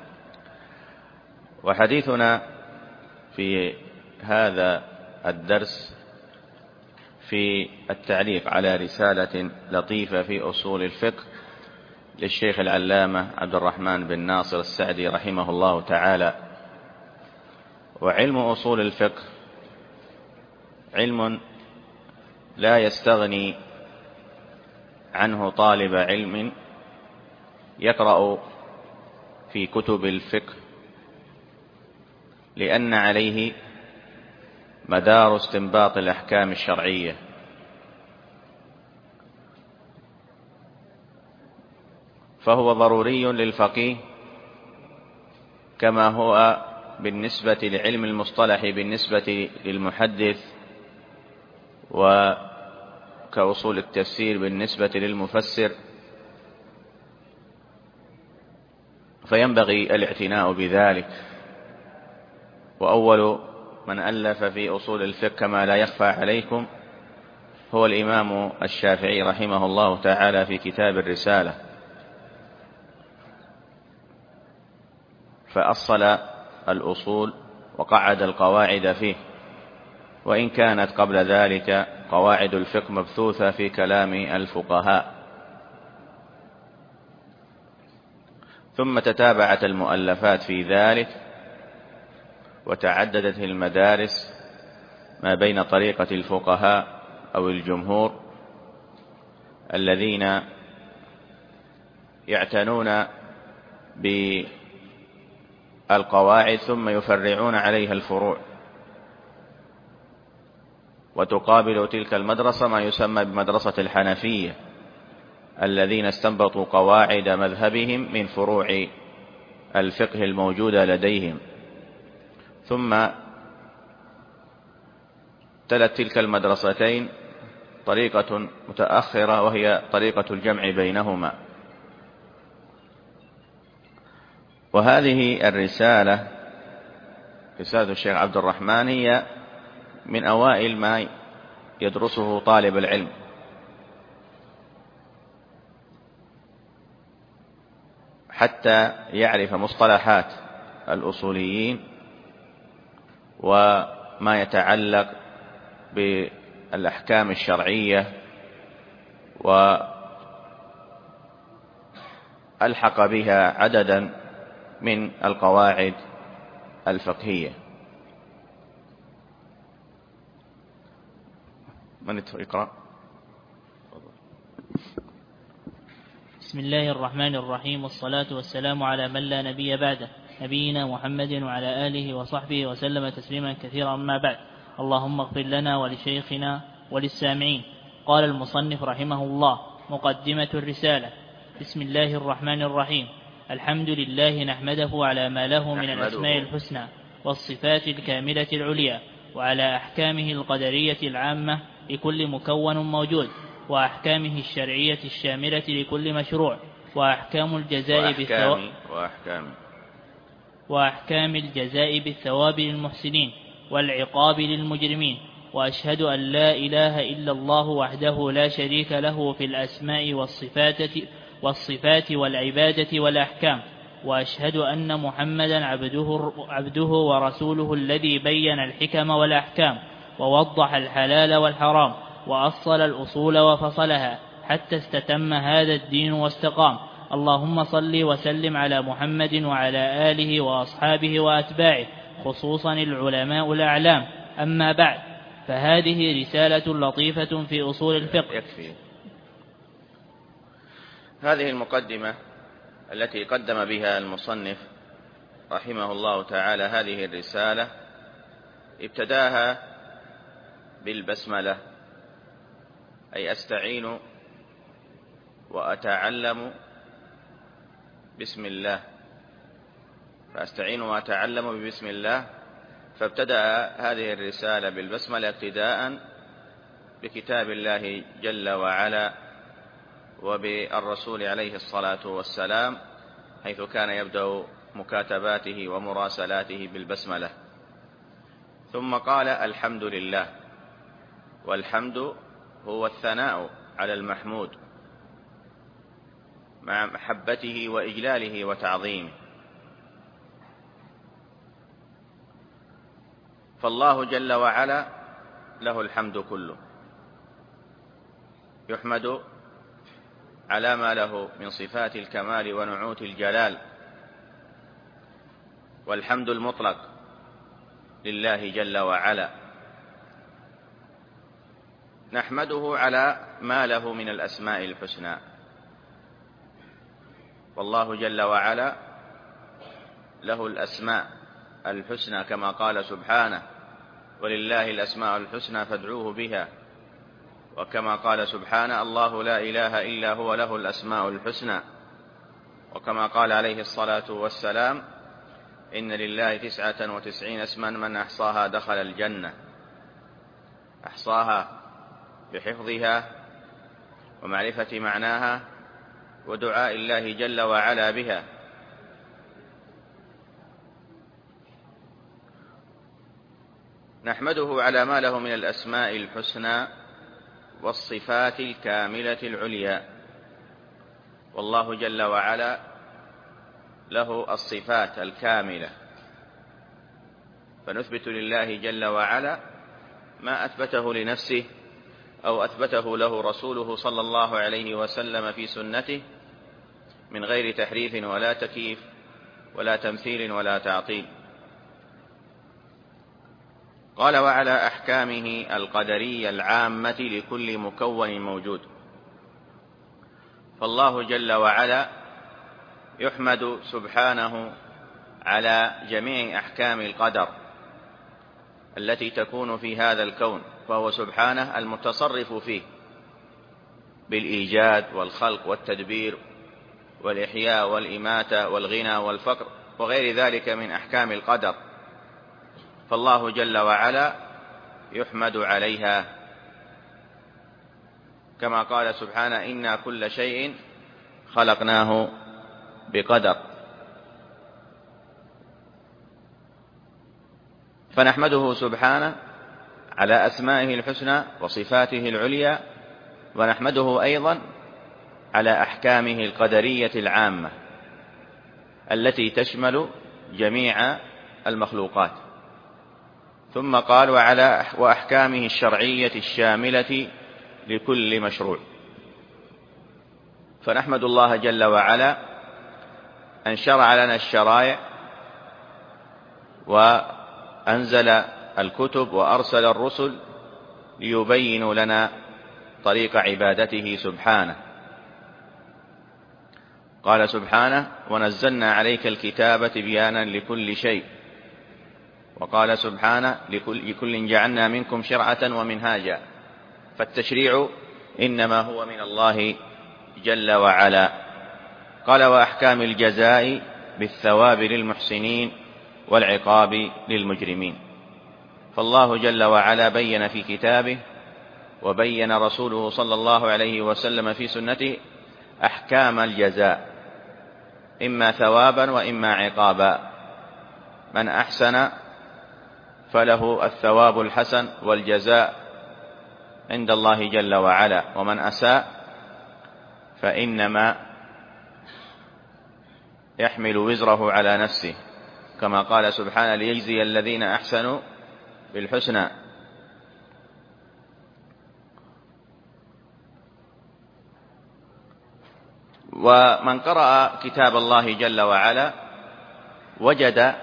وحديثنا في هذا الدرس في التعليق على رسالة لطيفة في أصول الفقه للشيخ العلامة عبد الرحمن بن ناصر السعدي رحمه الله تعالى. وعلم أصول الفقه علم لا يستغني عنه طالب علم يقرأ في كتب الفقه، لأن عليه مدار استنباط الأحكام الشرعية، فهو ضروري للفقيه كما هو بالنسبة لعلم المصطلح بالنسبة للمحدث، وكأصول التفسير بالنسبة للمفسر. فينبغي الاعتناء بذلك. وأول من ألف في أصول الفقه كما لا يخفى عليكم هو الإمام الشافعي رحمه الله تعالى في كتاب الرسالة، فأصل الأصول وقعد القواعد فيه، وإن كانت قبل ذلك قواعد الفقه مبثوثة في كلام الفقهاء. ثم تتابعت المؤلفات في ذلك، وتعددت المدارس ما بين طريقة الفقهاء أو الجمهور الذين يعتنون بالقواعد ثم يفرعون عليها الفروع، وتقابل تلك المدرسة ما يسمى بمدرسة الحنفية الذين استنبطوا قواعد مذهبهم من فروع الفقه الموجودة لديهم. ثم تلت تلك المدرستين طريقة متأخرة وهي طريقة الجمع بينهما. وهذه الرسالة، رسالة الشيخ عبد الرحمن، هي من أوائل ما يدرسه طالب العلم، حتى يعرف مصطلحات الأصوليين وما يتعلق بالأحكام الشرعية، وألحق بها عددا من القواعد الفقهية. من يقرأ؟ بسم الله الرحمن الرحيم، والصلاة والسلام على من لا نبي بعده، نبينا محمد وعلى آله وصحبه وسلم تسليما كثيرا. أما بعد، اللهم اغفر لنا ولشيخنا وللسامعين. قال المصنف رحمه الله: مقدمة الرسالة. بسم الله الرحمن الرحيم. الحمد لله نحمده على ما له من الأسماء الحسنى والصفات الكاملة العليا، وعلى أحكامه القدرية العامة لكل مكون موجود، وأحكامه الشرعية الشاملة لكل مشروع، وأحكام الجزاء بالثواب للمحسنين والعقاب للمجرمين. وأشهد أن لا إله إلا الله وحده لا شريك له في الأسماء والصفات والعبادة والأحكام. وأشهد أن محمدا عبده ورسوله الذي بين الحكم والأحكام، ووضح الحلال والحرام، وأصل الأصول وفصلها، حتى استتم هذا الدين واستقام. اللهم صل وسلم على محمد وعلى آله وأصحابه وأتباعه، خصوصا العلماء الأعلام. أما بعد، فهذه رسالة لطيفة في أصول الفقه. يكفي. هذه المقدمة التي قدم بها المصنف رحمه الله تعالى هذه الرسالة ابتداها بالبسملة، أي أستعين وأتعلم بسم الله، فأستعين وأتعلم ببسم الله، فابتدأ هذه الرسالة بالبسملة اقتداء بكتاب الله جل وعلا وبالرسول عليه الصلاة والسلام، حيث كان يبدأ مكاتباته ومراسلاته بالبسملة. ثم قال: الحمد لله. والحمد هو الثناء على المحمود مع محبته وإجلاله وتعظيمه. فالله جل وعلا له الحمد كله، يحمد على ما له من صفات الكمال ونعوت الجلال، والحمد المطلق لله جل وعلا. نحمده على ما له من الأسماء الحسنى، والله جل وعلا له الأسماء الحسنى كما قال سبحانه: ولله الأسماء الحسنى فادعوه بها. وكما قال سبحانه: الله لا إله إلا هو له الأسماء الحسنى. وكما قال عليه الصلاة والسلام: إن لله 99 اسما من أحصاها دخل الجنة. أحصاها بحفظها ومعرفة معناها ودعاء الله جل وعلا بها. نحمده على ما له من الأسماء الحسنى والصفات الكاملة العليا، والله جل وعلا له الصفات الكاملة، فنثبت لله جل وعلا ما أثبته لنفسه أو أثبته له رسوله صلى الله عليه وسلم في سنته من غير تحريف ولا تكييف ولا تمثيل ولا تعطيل. قال: وعلى أحكامه القدرية العامة لكل مكون موجود. فالله جل وعلا يحمد سبحانه على جميع أحكام القدر التي تكون في هذا الكون، فهو سبحانه المتصرف فيه بالإيجاد والخلق والتدبير والإحياء والإماتة والغنى والفقر وغير ذلك من أحكام القدر، فالله جل وعلا يحمد عليها، كما قال سبحانه: إنا كل شيء خلقناه بقدر. فنحمده سبحانه على أسمائه الحسنى وصفاته العليا، ونحمده أيضا على أحكامه القدرية العامة التي تشمل جميع المخلوقات. ثم قال: وأحكامه الشرعية الشاملة لكل مشروع. فنحمد الله جل وعلا أن شرع لنا الشرائع وأنزل الكتب وأرسل الرسل ليبينوا لنا طريق عبادته سبحانه. قال سبحانه: ونزلنا عليك الكتاب تبيانا لكل شيء. وقال سبحانه: لكل جعلنا منكم شرعة ومنهاجا. فالتشريع إنما هو من الله جل وعلا. قال: وأحكام الجزاء بالثواب للمحسنين والعقاب للمجرمين. فالله جل وعلا بين في كتابه وبين رسوله صلى الله عليه وسلم في سنته أحكام الجزاء، إما ثوابا وإما عقابا. من أحسن فله الثواب الحسن والجزاء عند الله جل وعلا، ومن أساء فإنما يحمل وزره على نفسه، كما قال سبحانه: ليجزي الذين أحسنوا بالحسنى. ومن قرأ كتاب الله جل وعلا وجد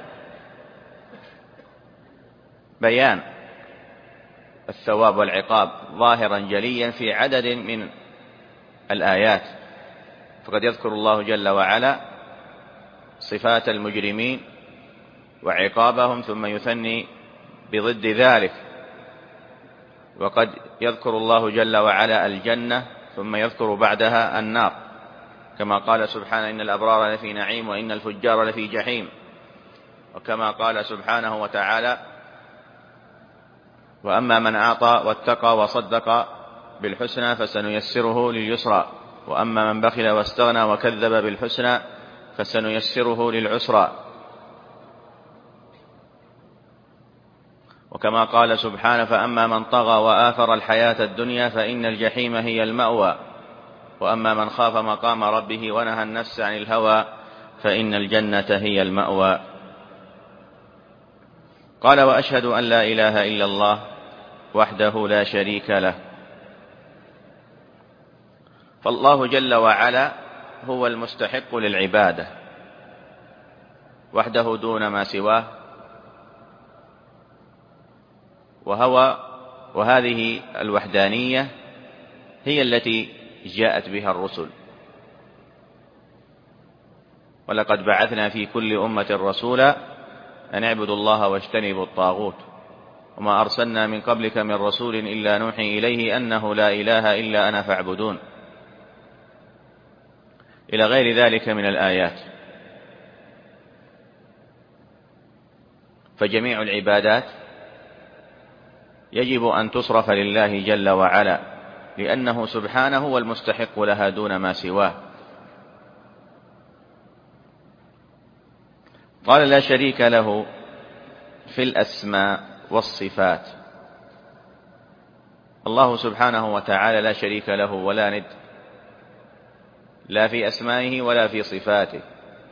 بيان الثواب والعقاب ظاهرا جليا في عدد من الآيات، فقد يذكر الله جل وعلا صفات المجرمين وعقابهم ثم يثني بضد ذلك، وقد يذكر الله جل وعلا الجنة ثم يذكر بعدها النار، كما قال سبحانه: إن الأبرار لفي نعيم وإن الفجار لفي جحيم. وكما قال سبحانه وتعالى: وأما من أعطى واتقى وصدق بالحسنى فسنيسره لليسرى وأما من بخل واستغنى وكذب بالحسنى فسنيسره للعسرى. وكما قال سبحانه: فأما من طغى وآثر الحياة الدنيا فإن الجحيم هي المأوى وأما من خاف مقام ربه ونهى النفس عن الهوى فإن الجنة هي المأوى. قال: وأشهد أن لا إله إلا الله وحده لا شريك له. فالله جل وعلا هو المستحق للعبادة وحده دون ما سواه، وهذه الوحدانية هي التي جاءت بها الرسل. ولقد بعثنا في كل أمة رسولا أن اعبدوا الله واجتنبوا الطاغوت وما أرسلنا من قبلك من رسول إلا نوحي إليه أنه لا إله إلا أنا فاعبدون، إلى غير ذلك من الآيات. فجميع العبادات يجب أن تصرف لله جل وعلا، لأنه سبحانه هو المستحق لها دون ما سواه. قال: لا شريك له في الأسماء والصفات. الله سبحانه وتعالى لا شريك له ولا ند، لا في أسمائه ولا في صفاته.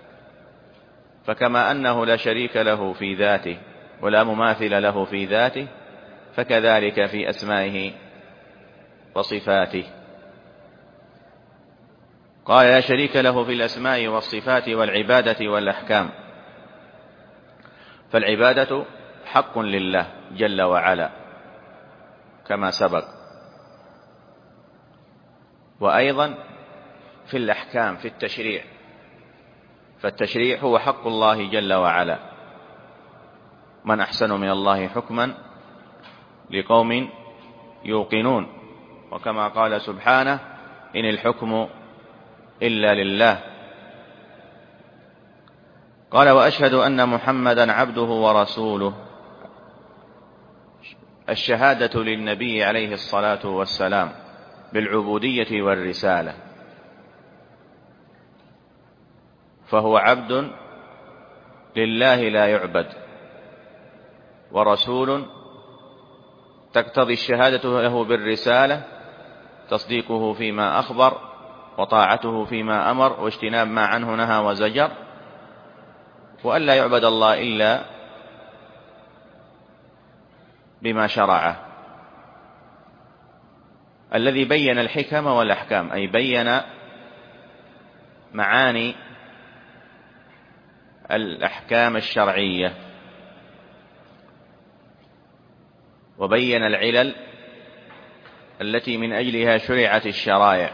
فكما أنه لا شريك له في ذاته ولا مماثل له في ذاته، فكذلك في أسمائه وصفاته. قال: لا شريك له في الأسماء والصفات والعبادة والأحكام. فالعبادة حق لله جل وعلا كما سبق، وأيضا في الأحكام، في التشريع، فالتشريع هو حق الله جل وعلا. من أحسن من الله حكما لقوم يوقنون، وكما قال سبحانه: إن الحكم إلا لله. قال: وأشهد أن محمدا عبده ورسوله. الشهادة للنبي عليه الصلاة والسلام بالعبودية والرسالة، فهو عبد لله لا يعبد، ورسول تقتضي الشهادة له بالرسالة تصديقه فيما أخبر وطاعته فيما أمر واجتناب ما عنه نهى وزجر، وأن لا يعبد الله إلا بما شرعه. الذي بين الحكم والأحكام، أي بين معاني الأحكام الشرعية، وبين العلل التي من أجلها شرعت الشرائع،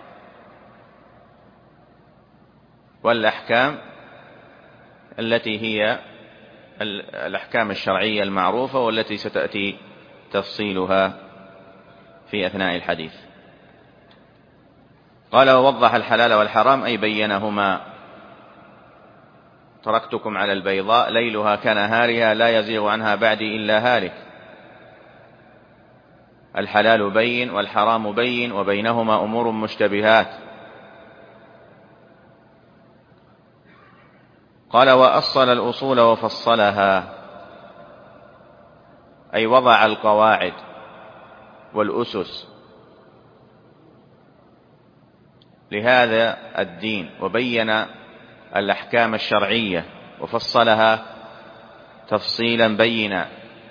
والأحكام التي هي الأحكام الشرعية المعروفة والتي ستأتي تفصيلها في أثناء الحديث. قال: ووضح الحلال والحرام، أي بينهما. تركتكم على البيضاء ليلها كنهارها لا يزيغ عنها بعدي إلا هالك. الحلال بين والحرام بين، وبينهما أمور مشتبهات. قال: وأصل الأصول وفصلها، أي وضع القواعد والأسس لهذا الدين، وبين الأحكام الشرعية وفصلها تفصيلا بينا.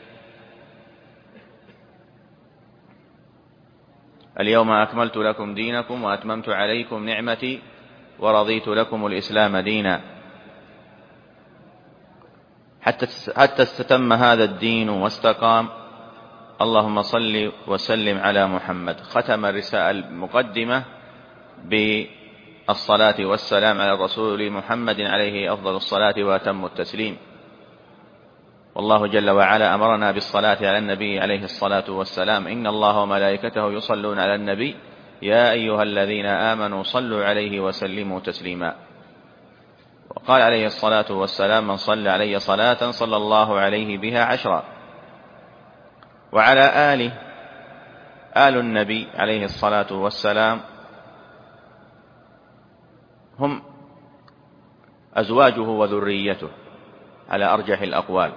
اليوم أكملت لكم دينكم وأتممت عليكم نعمتي ورضيت لكم الإسلام دينا، حتى استتم هذا الدين واستقام. اللهم صل وسلم على محمد. ختم الرسالة المقدمة بالصلاة والسلام على الرسول محمد عليه أفضل الصلاة وأتم التسليم. والله جل وعلا أمرنا بالصلاة على النبي عليه الصلاة والسلام: إن الله وملائكته يصلون على النبي يا أيها الذين آمنوا صلوا عليه وسلموا تسليما. وقال عليه الصلاة والسلام: من صلى علي صلاة صلى الله عليه بها 10. وعلى آله، آل النبي عليه الصلاة والسلام هم أزواجه وذريته على أرجح الأقوال.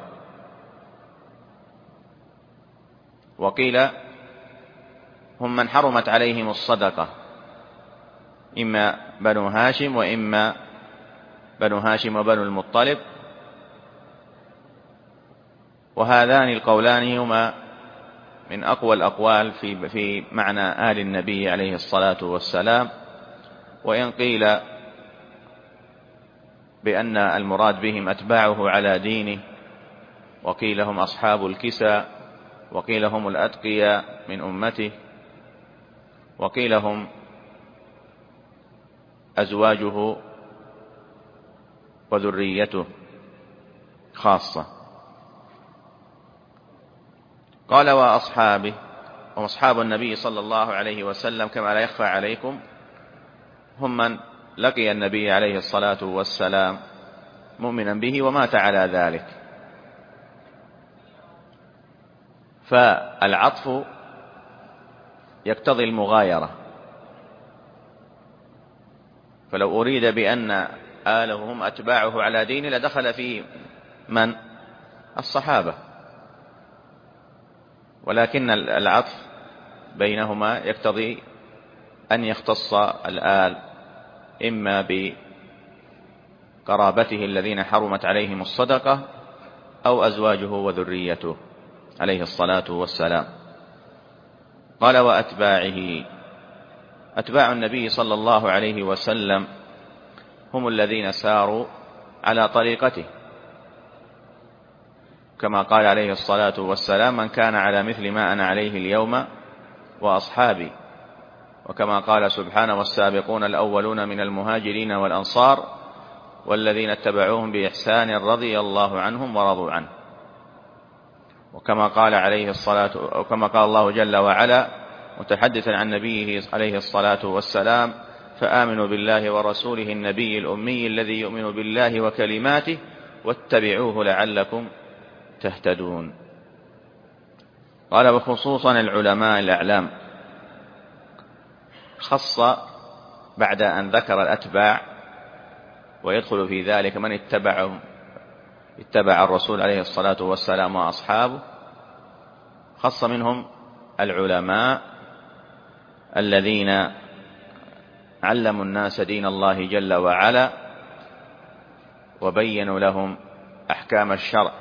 وقيل هم من حرمت عليهم الصدقة، إما بنو هاشم وإما بنو هاشم وبنو المطلب، وهذان القولان هما من أقوى الأقوال في معنى آل النبي عليه الصلاة والسلام. وإن قيل بأن المراد بهم أتباعه على دينه، وقيل هم أصحاب الكسى، وقيل هم الأتقياء من أمته، وقيل هم أزواجه وذريته خاصة. قال: وأصحابه، وأصحاب النبي صلى الله عليه وسلم كما لا يخفى عليكم هم من لقي النبي عليه الصلاة والسلام مؤمنا به ومات على ذلك. فالعطف يقتضي المغايرة، فلو أريد بأن آله هم أتباعه على دين لدخل فيه من؟ الصحابة، ولكن العطف بينهما يقتضي أن يختص الآل إما بقرابته الذين حرمت عليهم الصدقة أو أزواجه وذريته عليه الصلاة والسلام. قال: وأتباعه، أتباع النبي صلى الله عليه وسلم هم الذين ساروا على طريقته، كما قال عليه الصلاة والسلام: من كان على مثل ما أنا عليه اليوم وأصحابي. وكما قال سبحانه: والسابقون الأولون من المهاجرين والأنصار والذين اتبعوهم بإحسان رضي الله عنهم ورضوا عنه. وكما قال الله جل وعلا متحدثا عن نبيه عليه الصلاة والسلام: فآمنوا بالله ورسوله النبي الأمي الذي يؤمن بالله وكلماته واتبعوه لعلكم تهتدون. قال: وخصوصا العلماء الأعلام، خص بعد أن ذكر الأتباع، ويدخل في ذلك من اتبع الرسول عليه الصلاة والسلام وأصحابه، خص منهم العلماء الذين علموا الناس دين الله جل وعلا وبينوا لهم أحكام الشرع.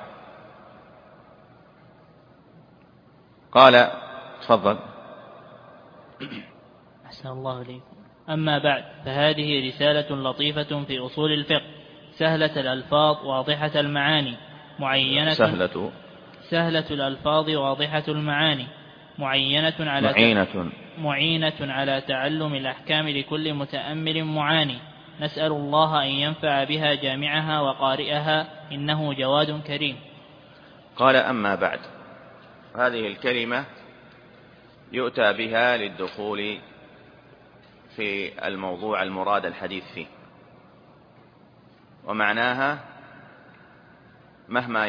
قال: تفضل. أحسن الله إليكم. أما بعد، فهذه رسالة لطيفة في أصول الفقه، سهلة الألفاظ واضحة المعاني، سهلة الألفاظ واضحة المعاني، معينة على تعلم الأحكام لكل متأمل معاني. نسأل الله أن ينفع بها جامعها وقارئها، إنه جواد كريم. قال: أما بعد، هذه الكلمة يؤتى بها للدخول في الموضوع المراد الحديث فيه، ومعناها مهما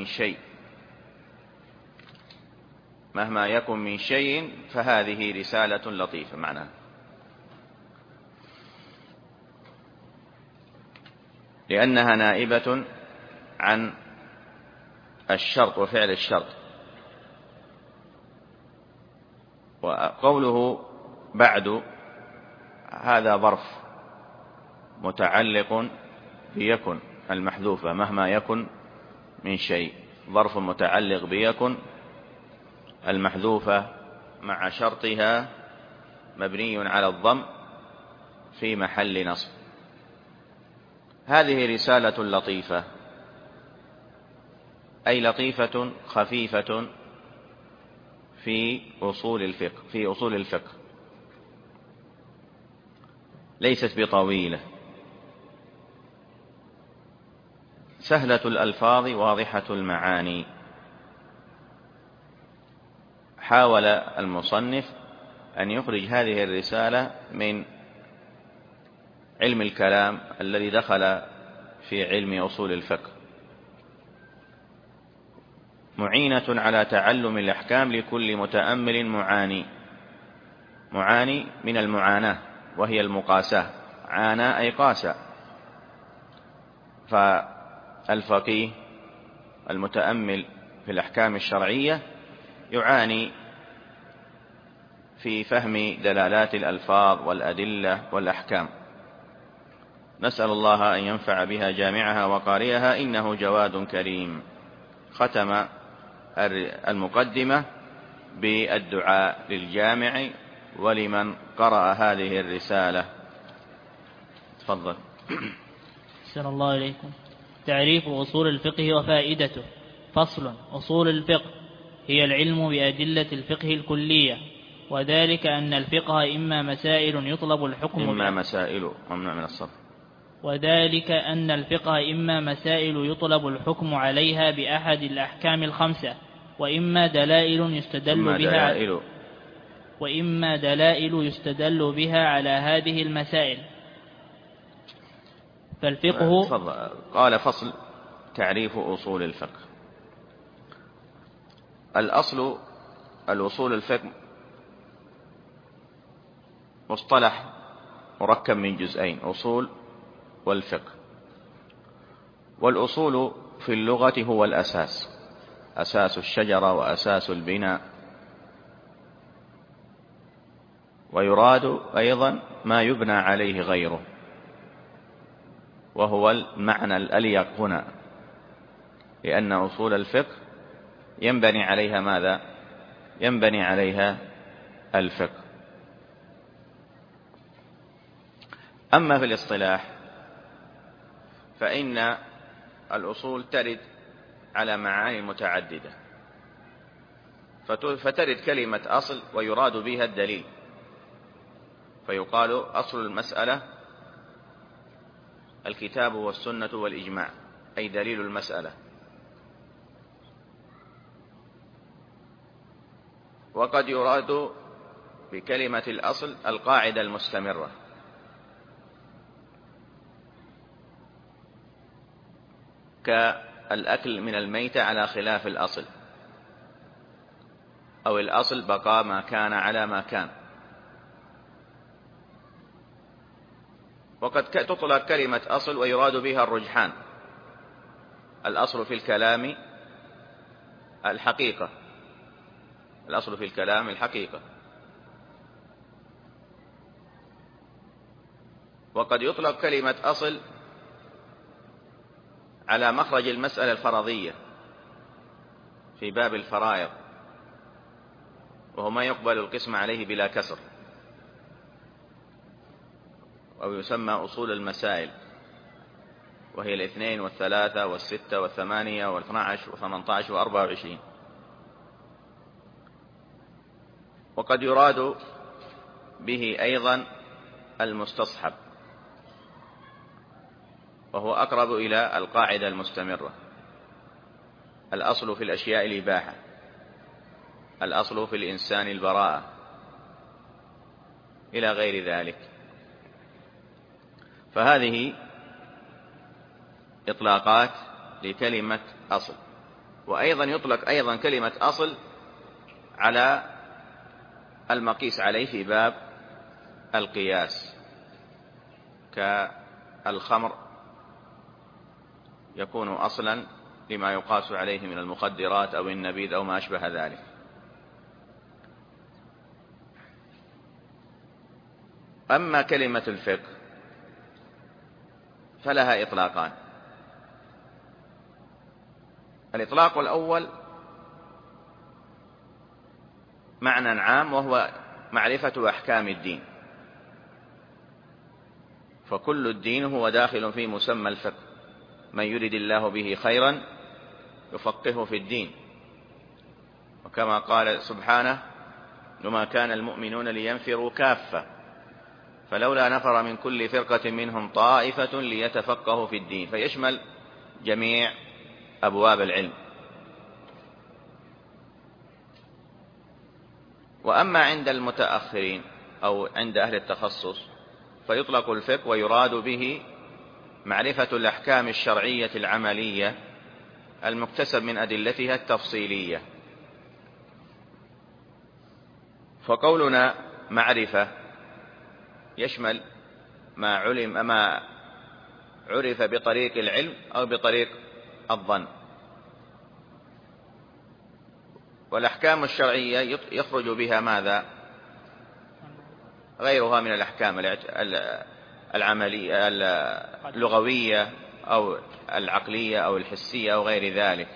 يكن من شيء فهذه رسالة لطيفة معناها، لأنها نائبة عن الشرط وفعل الشرط. وقوله بعد هذا ظرف متعلق بيكن المحذوفة، مهما يكن من شيء، ظرف متعلق بيكن المحذوفة مع شرطها مبني على الضم في محل نصب. هذه رسالة لطيفة، أي لطيفة خفيفة في أصول الفقه، ليست بطويلة، سهلة الألفاظ واضحة المعاني. حاول المصنف أن يخرج هذه الرسالة من علم الكلام الذي دخل في علم أصول الفقه، معينة على تعلم الأحكام لكل متأمل معاني من المعاناة، وهي المقاساة، عانى أي قاسى. فالفقيه المتأمل في الأحكام الشرعية يعاني في فهم دلالات الألفاظ والأدلة والأحكام. نسأل الله أن ينفع بها جامعها وقارئها، إنه جواد كريم. ختم المقدمة بالدعاء للجامع ولمن قرأ هذه الرسالة. تفضل. أحسن الله إليكم. تعريف أصول الفقه وفائدته. فصل. أصول الفقه هي العلم بأدلة الفقه الكلية، وذلك أن الفقه إما مسائل يطلب الحكم إما مسائل ممنوع من الصرف. وذلك أن الفقه إما مسائل يطلب الحكم عليها بأحد الأحكام الخمسة، وإما دلائل يستدل بها على هذه المسائل. فالفقه قال فصل. تعريف أصول الفقه. الأصول الفقه مصطلح مركب من جزئين: أصول والفقه. والأصول في اللغة هو الأساس، أساس الشجرة وأساس البناء، ويراد أيضا ما يبنى عليه غيره، وهو المعنى الأليق هنا، لأن أصول الفقه ينبني عليها ماذا؟ ينبني عليها الفقه. أما في الاصطلاح فإن الأصول ترد على معاني متعددة، فترد كلمة أصل ويراد بها الدليل، فيقال أصل المسألة الكتاب والسنة والإجماع، أي دليل المسألة. وقد يراد بكلمة الأصل القاعدة المستمرة، كالأكل من الميتة على خلاف الأصل، أو الأصل بقاء ما كان على ما كان. وقد تطلق كلمة أصل ويراد بها الرجحان، الأصل في الكلام الحقيقة، الأصل في الكلام الحقيقة. وقد يطلق كلمة أصل على مخرج المسألة الفرضية في باب الفرائض، وهو ما يقبل القسم عليه بلا كسر، أو يسمى أصول المسائل، وهي 2 و3 و6 و8 و12 و18 و24. وقد يراد به أيضا المستصحب، وهو أقرب إلى القاعدة المستمرة. الأصل في الأشياء الإباحة، الأصل في الإنسان البراءة، إلى غير ذلك. فهذه إطلاقات لكلمة أصل. وأيضا يطلق أيضا كلمة أصل على المقيس عليه في باب القياس، كالخمر يكون أصلا لما يقاس عليه من المخدرات أو النبيذ أو ما أشبه ذلك. أما كلمة الفقه فلها إطلاقان. الإطلاق الأول معنى عام، وهو معرفة أحكام الدين، فكل الدين هو داخل في مسمى الفقه. من يرد الله به خيرا يفقهه في الدين، وكما قال سبحانه: وما كان المؤمنون لينفروا كافة فلولا نفر من كل فرقة منهم طائفة ليتفقهوا في الدين، فيشمل جميع أبواب العلم. وأما عند المتأخرين أو عند أهل التخصص فيطلق الفقه ويراد به معرفة الأحكام الشرعية العملية المكتسب من أدلتها التفصيلية. فقولنا معرفة يشمل ما عرف بطريق العلم أو بطريق الظن. والأحكام الشرعية يخرج بها ماذا؟ غيرها من الأحكام العملية اللغوية أو العقلية أو الحسية أو غير ذلك.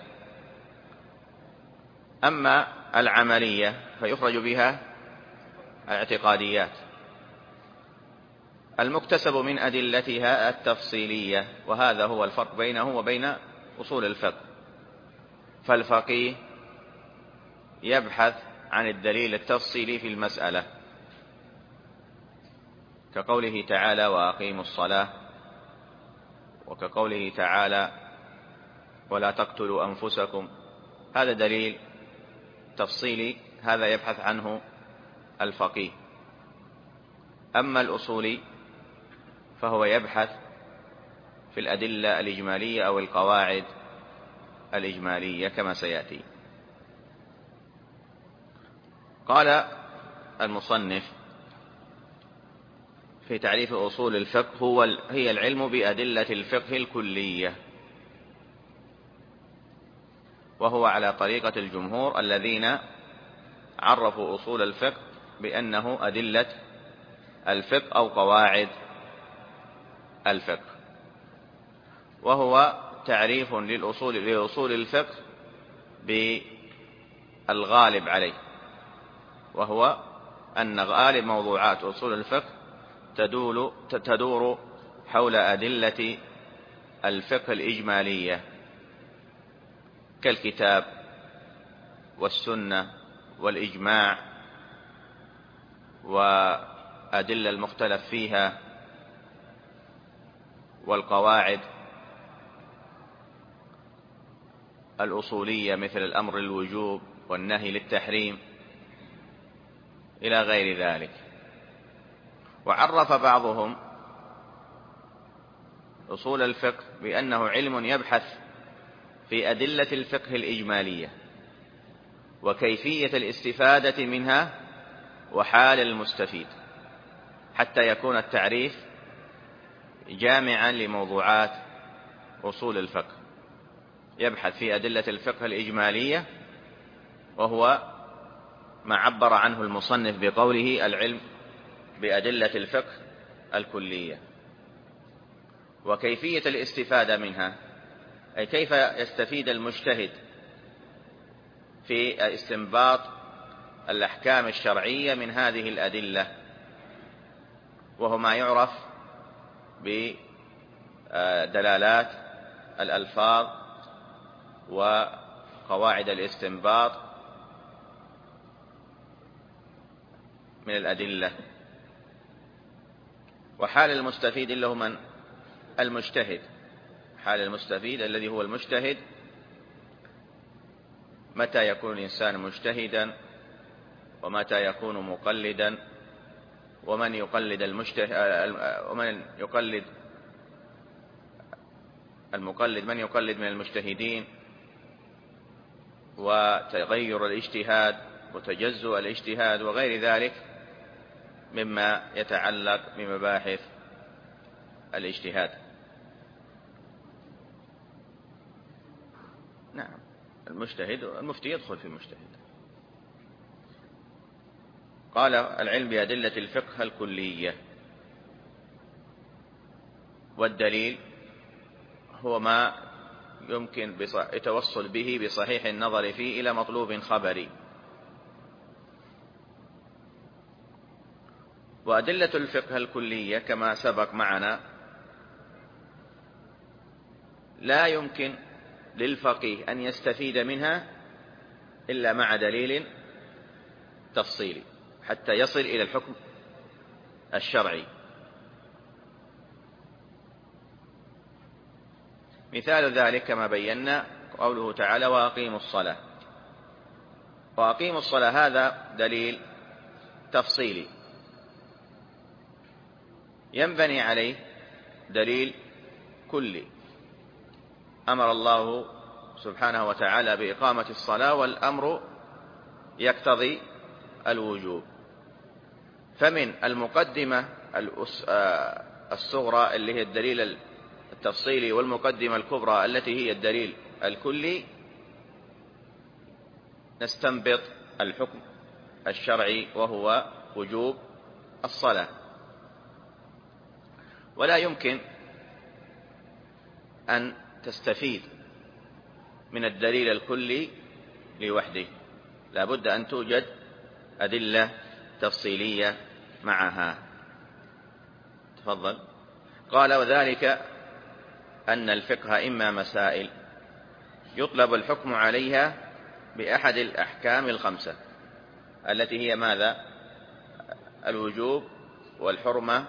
أما العملية فيخرج بها الاعتقاديات المكتسب من أدلتها التفصيلية، وهذا هو الفرق بينه وبين أصول الفقه. فالفقيه يبحث عن الدليل التفصيلي في المسألة، كقوله تعالى وأقيموا الصلاة، وكقوله تعالى ولا تقتلوا أنفسكم. هذا دليل تفصيلي، هذا يبحث عنه الفقيه. أما الأصولي فهو يبحث في الأدلة الإجمالية أو القواعد الإجمالية كما سيأتي. قال المصنف في تعريف أصول الفقه هي العلم بأدلة الفقه الكلية، وهو على طريقة الجمهور الذين عرفوا أصول الفقه بأنه أدلة الفقه أو قواعد الفقه، وهو تعريف لأصول الفقه بالغالب عليه، وهو أن غالب موضوعات أصول الفقه تدور حول أدلة الفقه الإجمالية كالكتاب والسنة والإجماع وأدلة المختلف فيها والقواعد الأصولية مثل الأمر للوجوب والنهي للتحريم إلى غير ذلك. وعرف بعضهم أصول الفقه بأنه علم يبحث في أدلة الفقه الإجمالية وكيفية الاستفادة منها وحال المستفيد، حتى يكون التعريف جامعا لموضوعات أصول الفقه. يبحث في أدلة الفقه الإجمالية، وهو ما عبر عنه المصنف بقوله العلم بأدلة الفقه الكلية، وكيفية الاستفادة منها، أي كيف يستفيد المجتهد في استنباط الأحكام الشرعية من هذه الأدلة، وهو ما يعرف بدلالات الألفاظ وقواعد الاستنباط من الأدلة. وحال المستفيد اللي هو من المجتهد، حال المستفيد الذي هو المجتهد، متى يكون الإنسان مجتهدا ومتى يكون مقلدا، ومن يقلد ومن يقلد المقلد، من يقلد من المجتهدين، وتغير الاجتهاد وتجزؤ الاجتهاد وغير ذلك مما يتعلق بمباحث الاجتهاد. نعم، المفتي يدخل في المجتهد. قال العلم بأدلة الفقه الكلية، والدليل هو ما يمكن التوصل به بصحيح النظر فيه إلى مطلوب خبري. وأدلة الفقه الكلية كما سبق معنا لا يمكن للفقيه أن يستفيد منها إلا مع دليل تفصيلي حتى يصل إلى الحكم الشرعي. مثال ذلك كما بينا قوله تعالى وأقيموا الصلاة. وأقيموا الصلاة هذا دليل تفصيلي ينبني عليه دليل كلي. أمر الله سبحانه وتعالى بإقامة الصلاة والأمر يقتضي الوجوب. فمن المقدمة الصغرى اللي هي الدليل التفصيلي، والمقدمة الكبرى التي هي الدليل الكلي، نستنبط الحكم الشرعي وهو وجوب الصلاة. ولا يمكن أن تستفيد من الدليل الكلي لوحده، لا بد أن توجد أدلة تفصيلية معها. تفضل. قال: وذلك أن الفقه إما مسائل يطلب الحكم عليها بأحد الأحكام الخمسة التي هي ماذا؟ الوجوب والحرمة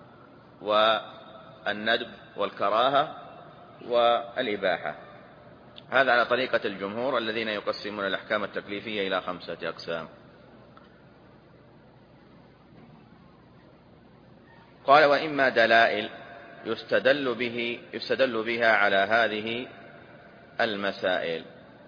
والندب والكراهة والإباحة. هذا على طريقة الجمهور الذين يقسمون الأحكام التكليفية إلى 5 أقسام. قال: وإما دلائل يستدل بها على هذه المسائل.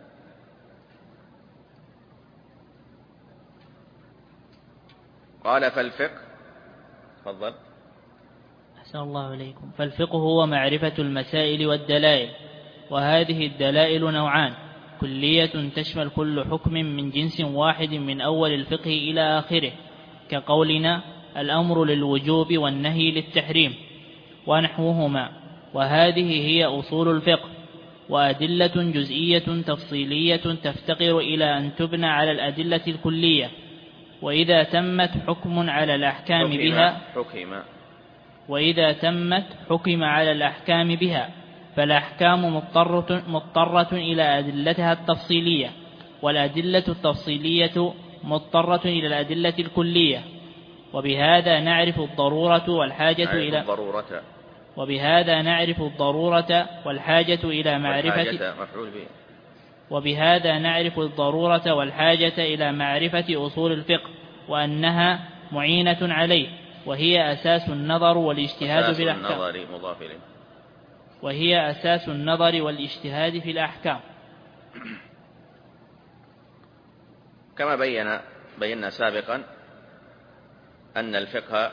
قال: فالفقه. تفضل. أحسن الله إليكم. فالفقه هو معرفة المسائل والدلائل، وهذه الدلائل نوعان: كلية تشمل كل حكم من جنس واحد من أول الفقه إلى آخره، كقولنا الأمر للوجوب والنهي للتحريم ونحوهما، وهذه هي أصول الفقه. وأدلة جزئية تفصيلية تفتقر إلى أن تبنى على الأدلة الكلية، وإذا تمت حكم على الأحكام بها حكم على الأحكام بها، فالأحكام مضطرة إلى أدلتها التفصيلية، والأدلة التفصيلية مضطرة إلى الأدلة الكلية. وبهذا نعرف الضرورة والحاجة إلى معرفة أصول الفقه، وأنها معينة عليه، وهي أساس النظر والاجتهاد في الأحكام. كما بينا سابقا أن الفقه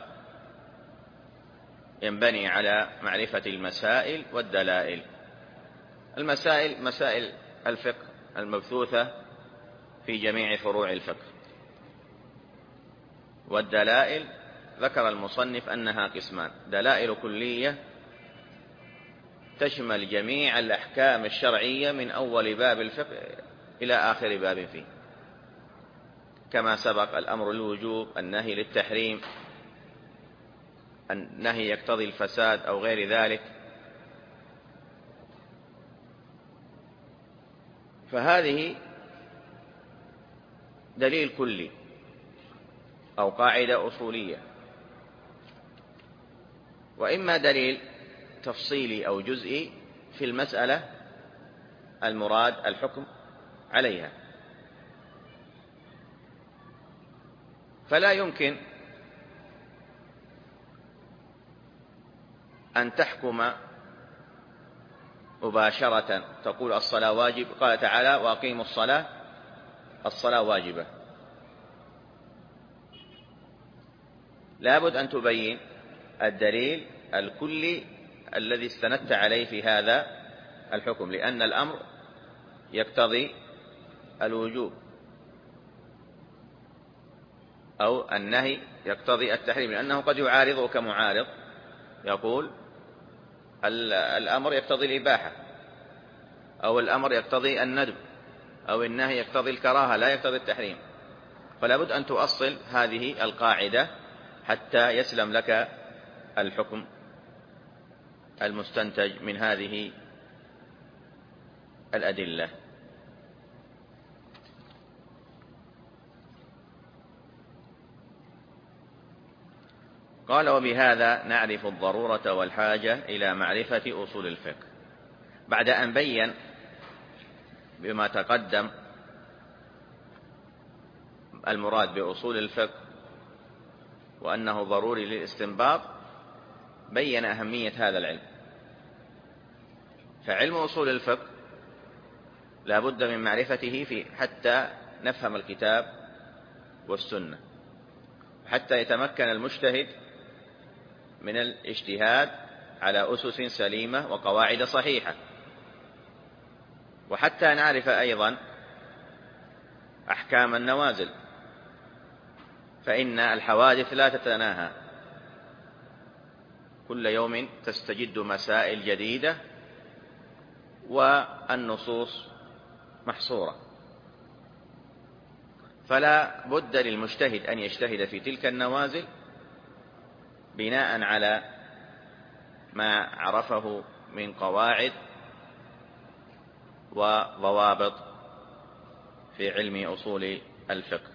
ينبني على معرفة المسائل والدلائل. المسائل مسائل الفقه المبثوثة في جميع فروع الفقه، والدلائل ذكر المصنف أنها قسمان: دلائل كلية تشمل جميع الأحكام الشرعية من أول باب الفقه إلى آخر باب فيه، كما سبق: الأمر للوجوب، النهي للتحريم، النهي يقتضي الفساد أو غير ذلك. فهذه دليل كلي أو قاعدة أصولية. وإما دليل تفصيلي أو جزئي في المسألة المراد الحكم عليها. فلا يمكن أن تحكم مباشرة تقول الصلاة واجب، قال تعالى: وأقيموا الصلاة واجبة. لابد أن تبين الدليل الكلي الذي استندت عليه في هذا الحكم، لأن الأمر يقتضي الوجوب أو النهي يقتضي التحريم، لأنه قد يعارضه كمعارض يقول الأمر يقتضي الإباحة، أو الأمر يقتضي الندب، أو النهي يقتضي الكراهة لا يقتضي التحريم. فلا بد أن تؤصل هذه القاعدة حتى يسلم لك الحكم المستنتج من هذه الأدلة. قال: وبهذا نعرف الضرورة والحاجة إلى معرفة أصول الفقه. بعد أن بين بما تقدم المراد بأصول الفقه وأنه ضروري للاستنباط، بين أهمية هذا العلم، فعلم أصول الفقه لا بد من معرفته حتى نفهم الكتاب والسنة، حتى يتمكن المجتهد من الاجتهاد على أسس سليمة وقواعد صحيحة، وحتى نعرف أيضا أحكام النوازل، فإن الحوادث لا تتناهى، كل يوم تستجد مسائل جديدة والنصوص محصورة، فلا بد للمجتهد أن يجتهد في تلك النوازل بناء على ما عرفه من قواعد وضوابط في علم أصول الفقه.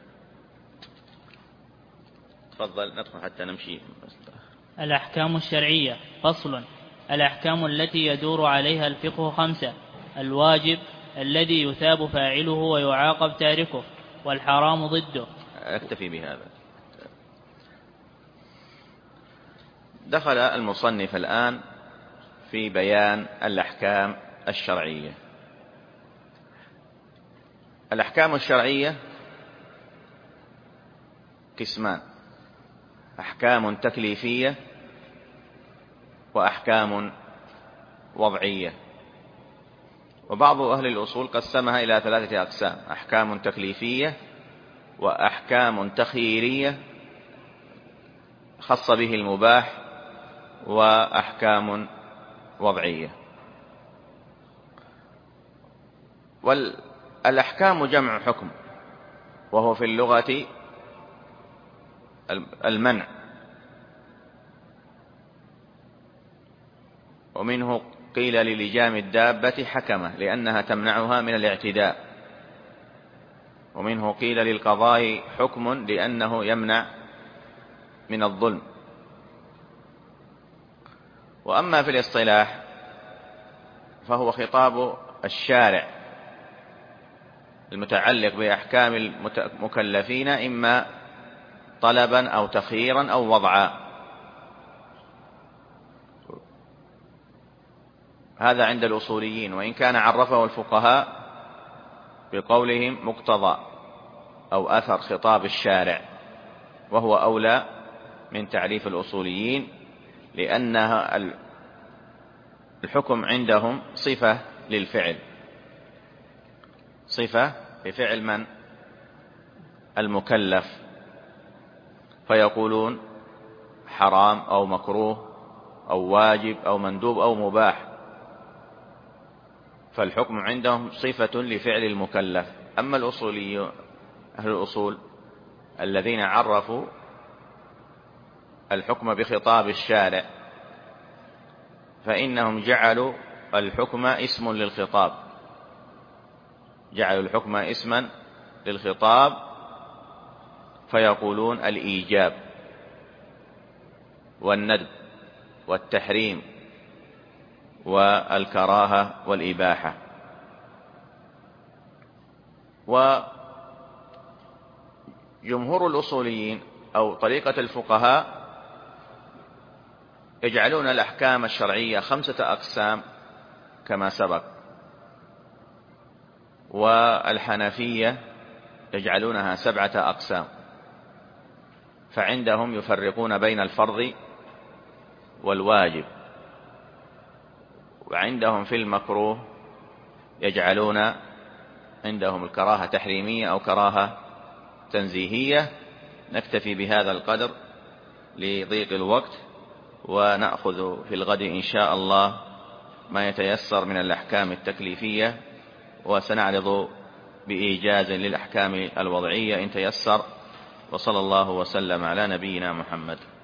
تفضل ندخل حتى نمشي. الأحكام الشرعية. فصل. الأحكام التي يدور عليها الفقه 5: الواجب الذي يثاب فاعله ويعاقب تاركه، والحرام ضده. أكتفي بهذا. دخل المصنف الآن في بيان الأحكام الشرعية. الأحكام الشرعية قسمان: أحكام تكليفية وأحكام وضعية. وبعض أهل الأصول قسمها إلى 3 أقسام: أحكام تكليفية، وأحكام تخييرية خص به المباح، وأحكام وضعية. والأحكام جمع حكم، وهو في اللغة المنع، ومنه قيل للجام الدابة حكمة لأنها تمنعها من الاعتداء، ومنه قيل للقضاء حكم لأنه يمنع من الظلم. وأما في الاصطلاح فهو خطاب الشارع المتعلق بأحكام المكلفين، إما طلبا أو تخييرا أو وضعا. هذا عند الأصوليين، وإن كان عرفه الفقهاء بقولهم مقتضى أو أثر خطاب الشارع، وهو أولى من تعريف الأصوليين، لأنها الحكم عندهم صفة للفعل، صفة لفعل من؟ المكلف، فيقولون حرام أو مكروه أو واجب أو مندوب أو مباح، فالحكم عندهم صفة لفعل المكلف. أما الأصوليون أهل الأصول الذين عرفوا الحكم بخطاب الشارع، فإنهم جعلوا الحكم اسم للخطاب، جعلوا الحكم اسما للخطاب، فيقولون الإيجاب والندب والتحريم والكراهة والإباحة. وجمهور الأصوليين أو طريقة الفقهاء يجعلون الأحكام الشرعية 5 أقسام كما سبق، والحنفية يجعلونها 7 أقسام، فعندهم يفرقون بين الفرض والواجب. وعندهم في المكروه يجعلون عندهم الكراهة تحريمية أو كراهة تنزيهية. نكتفي بهذا القدر لضيق الوقت، ونأخذ في الغد إن شاء الله ما يتيسر من الأحكام التكليفية، وسنعرض بإيجاز للأحكام الوضعية إن تيسر. وصلى الله وسلم على نبينا محمد.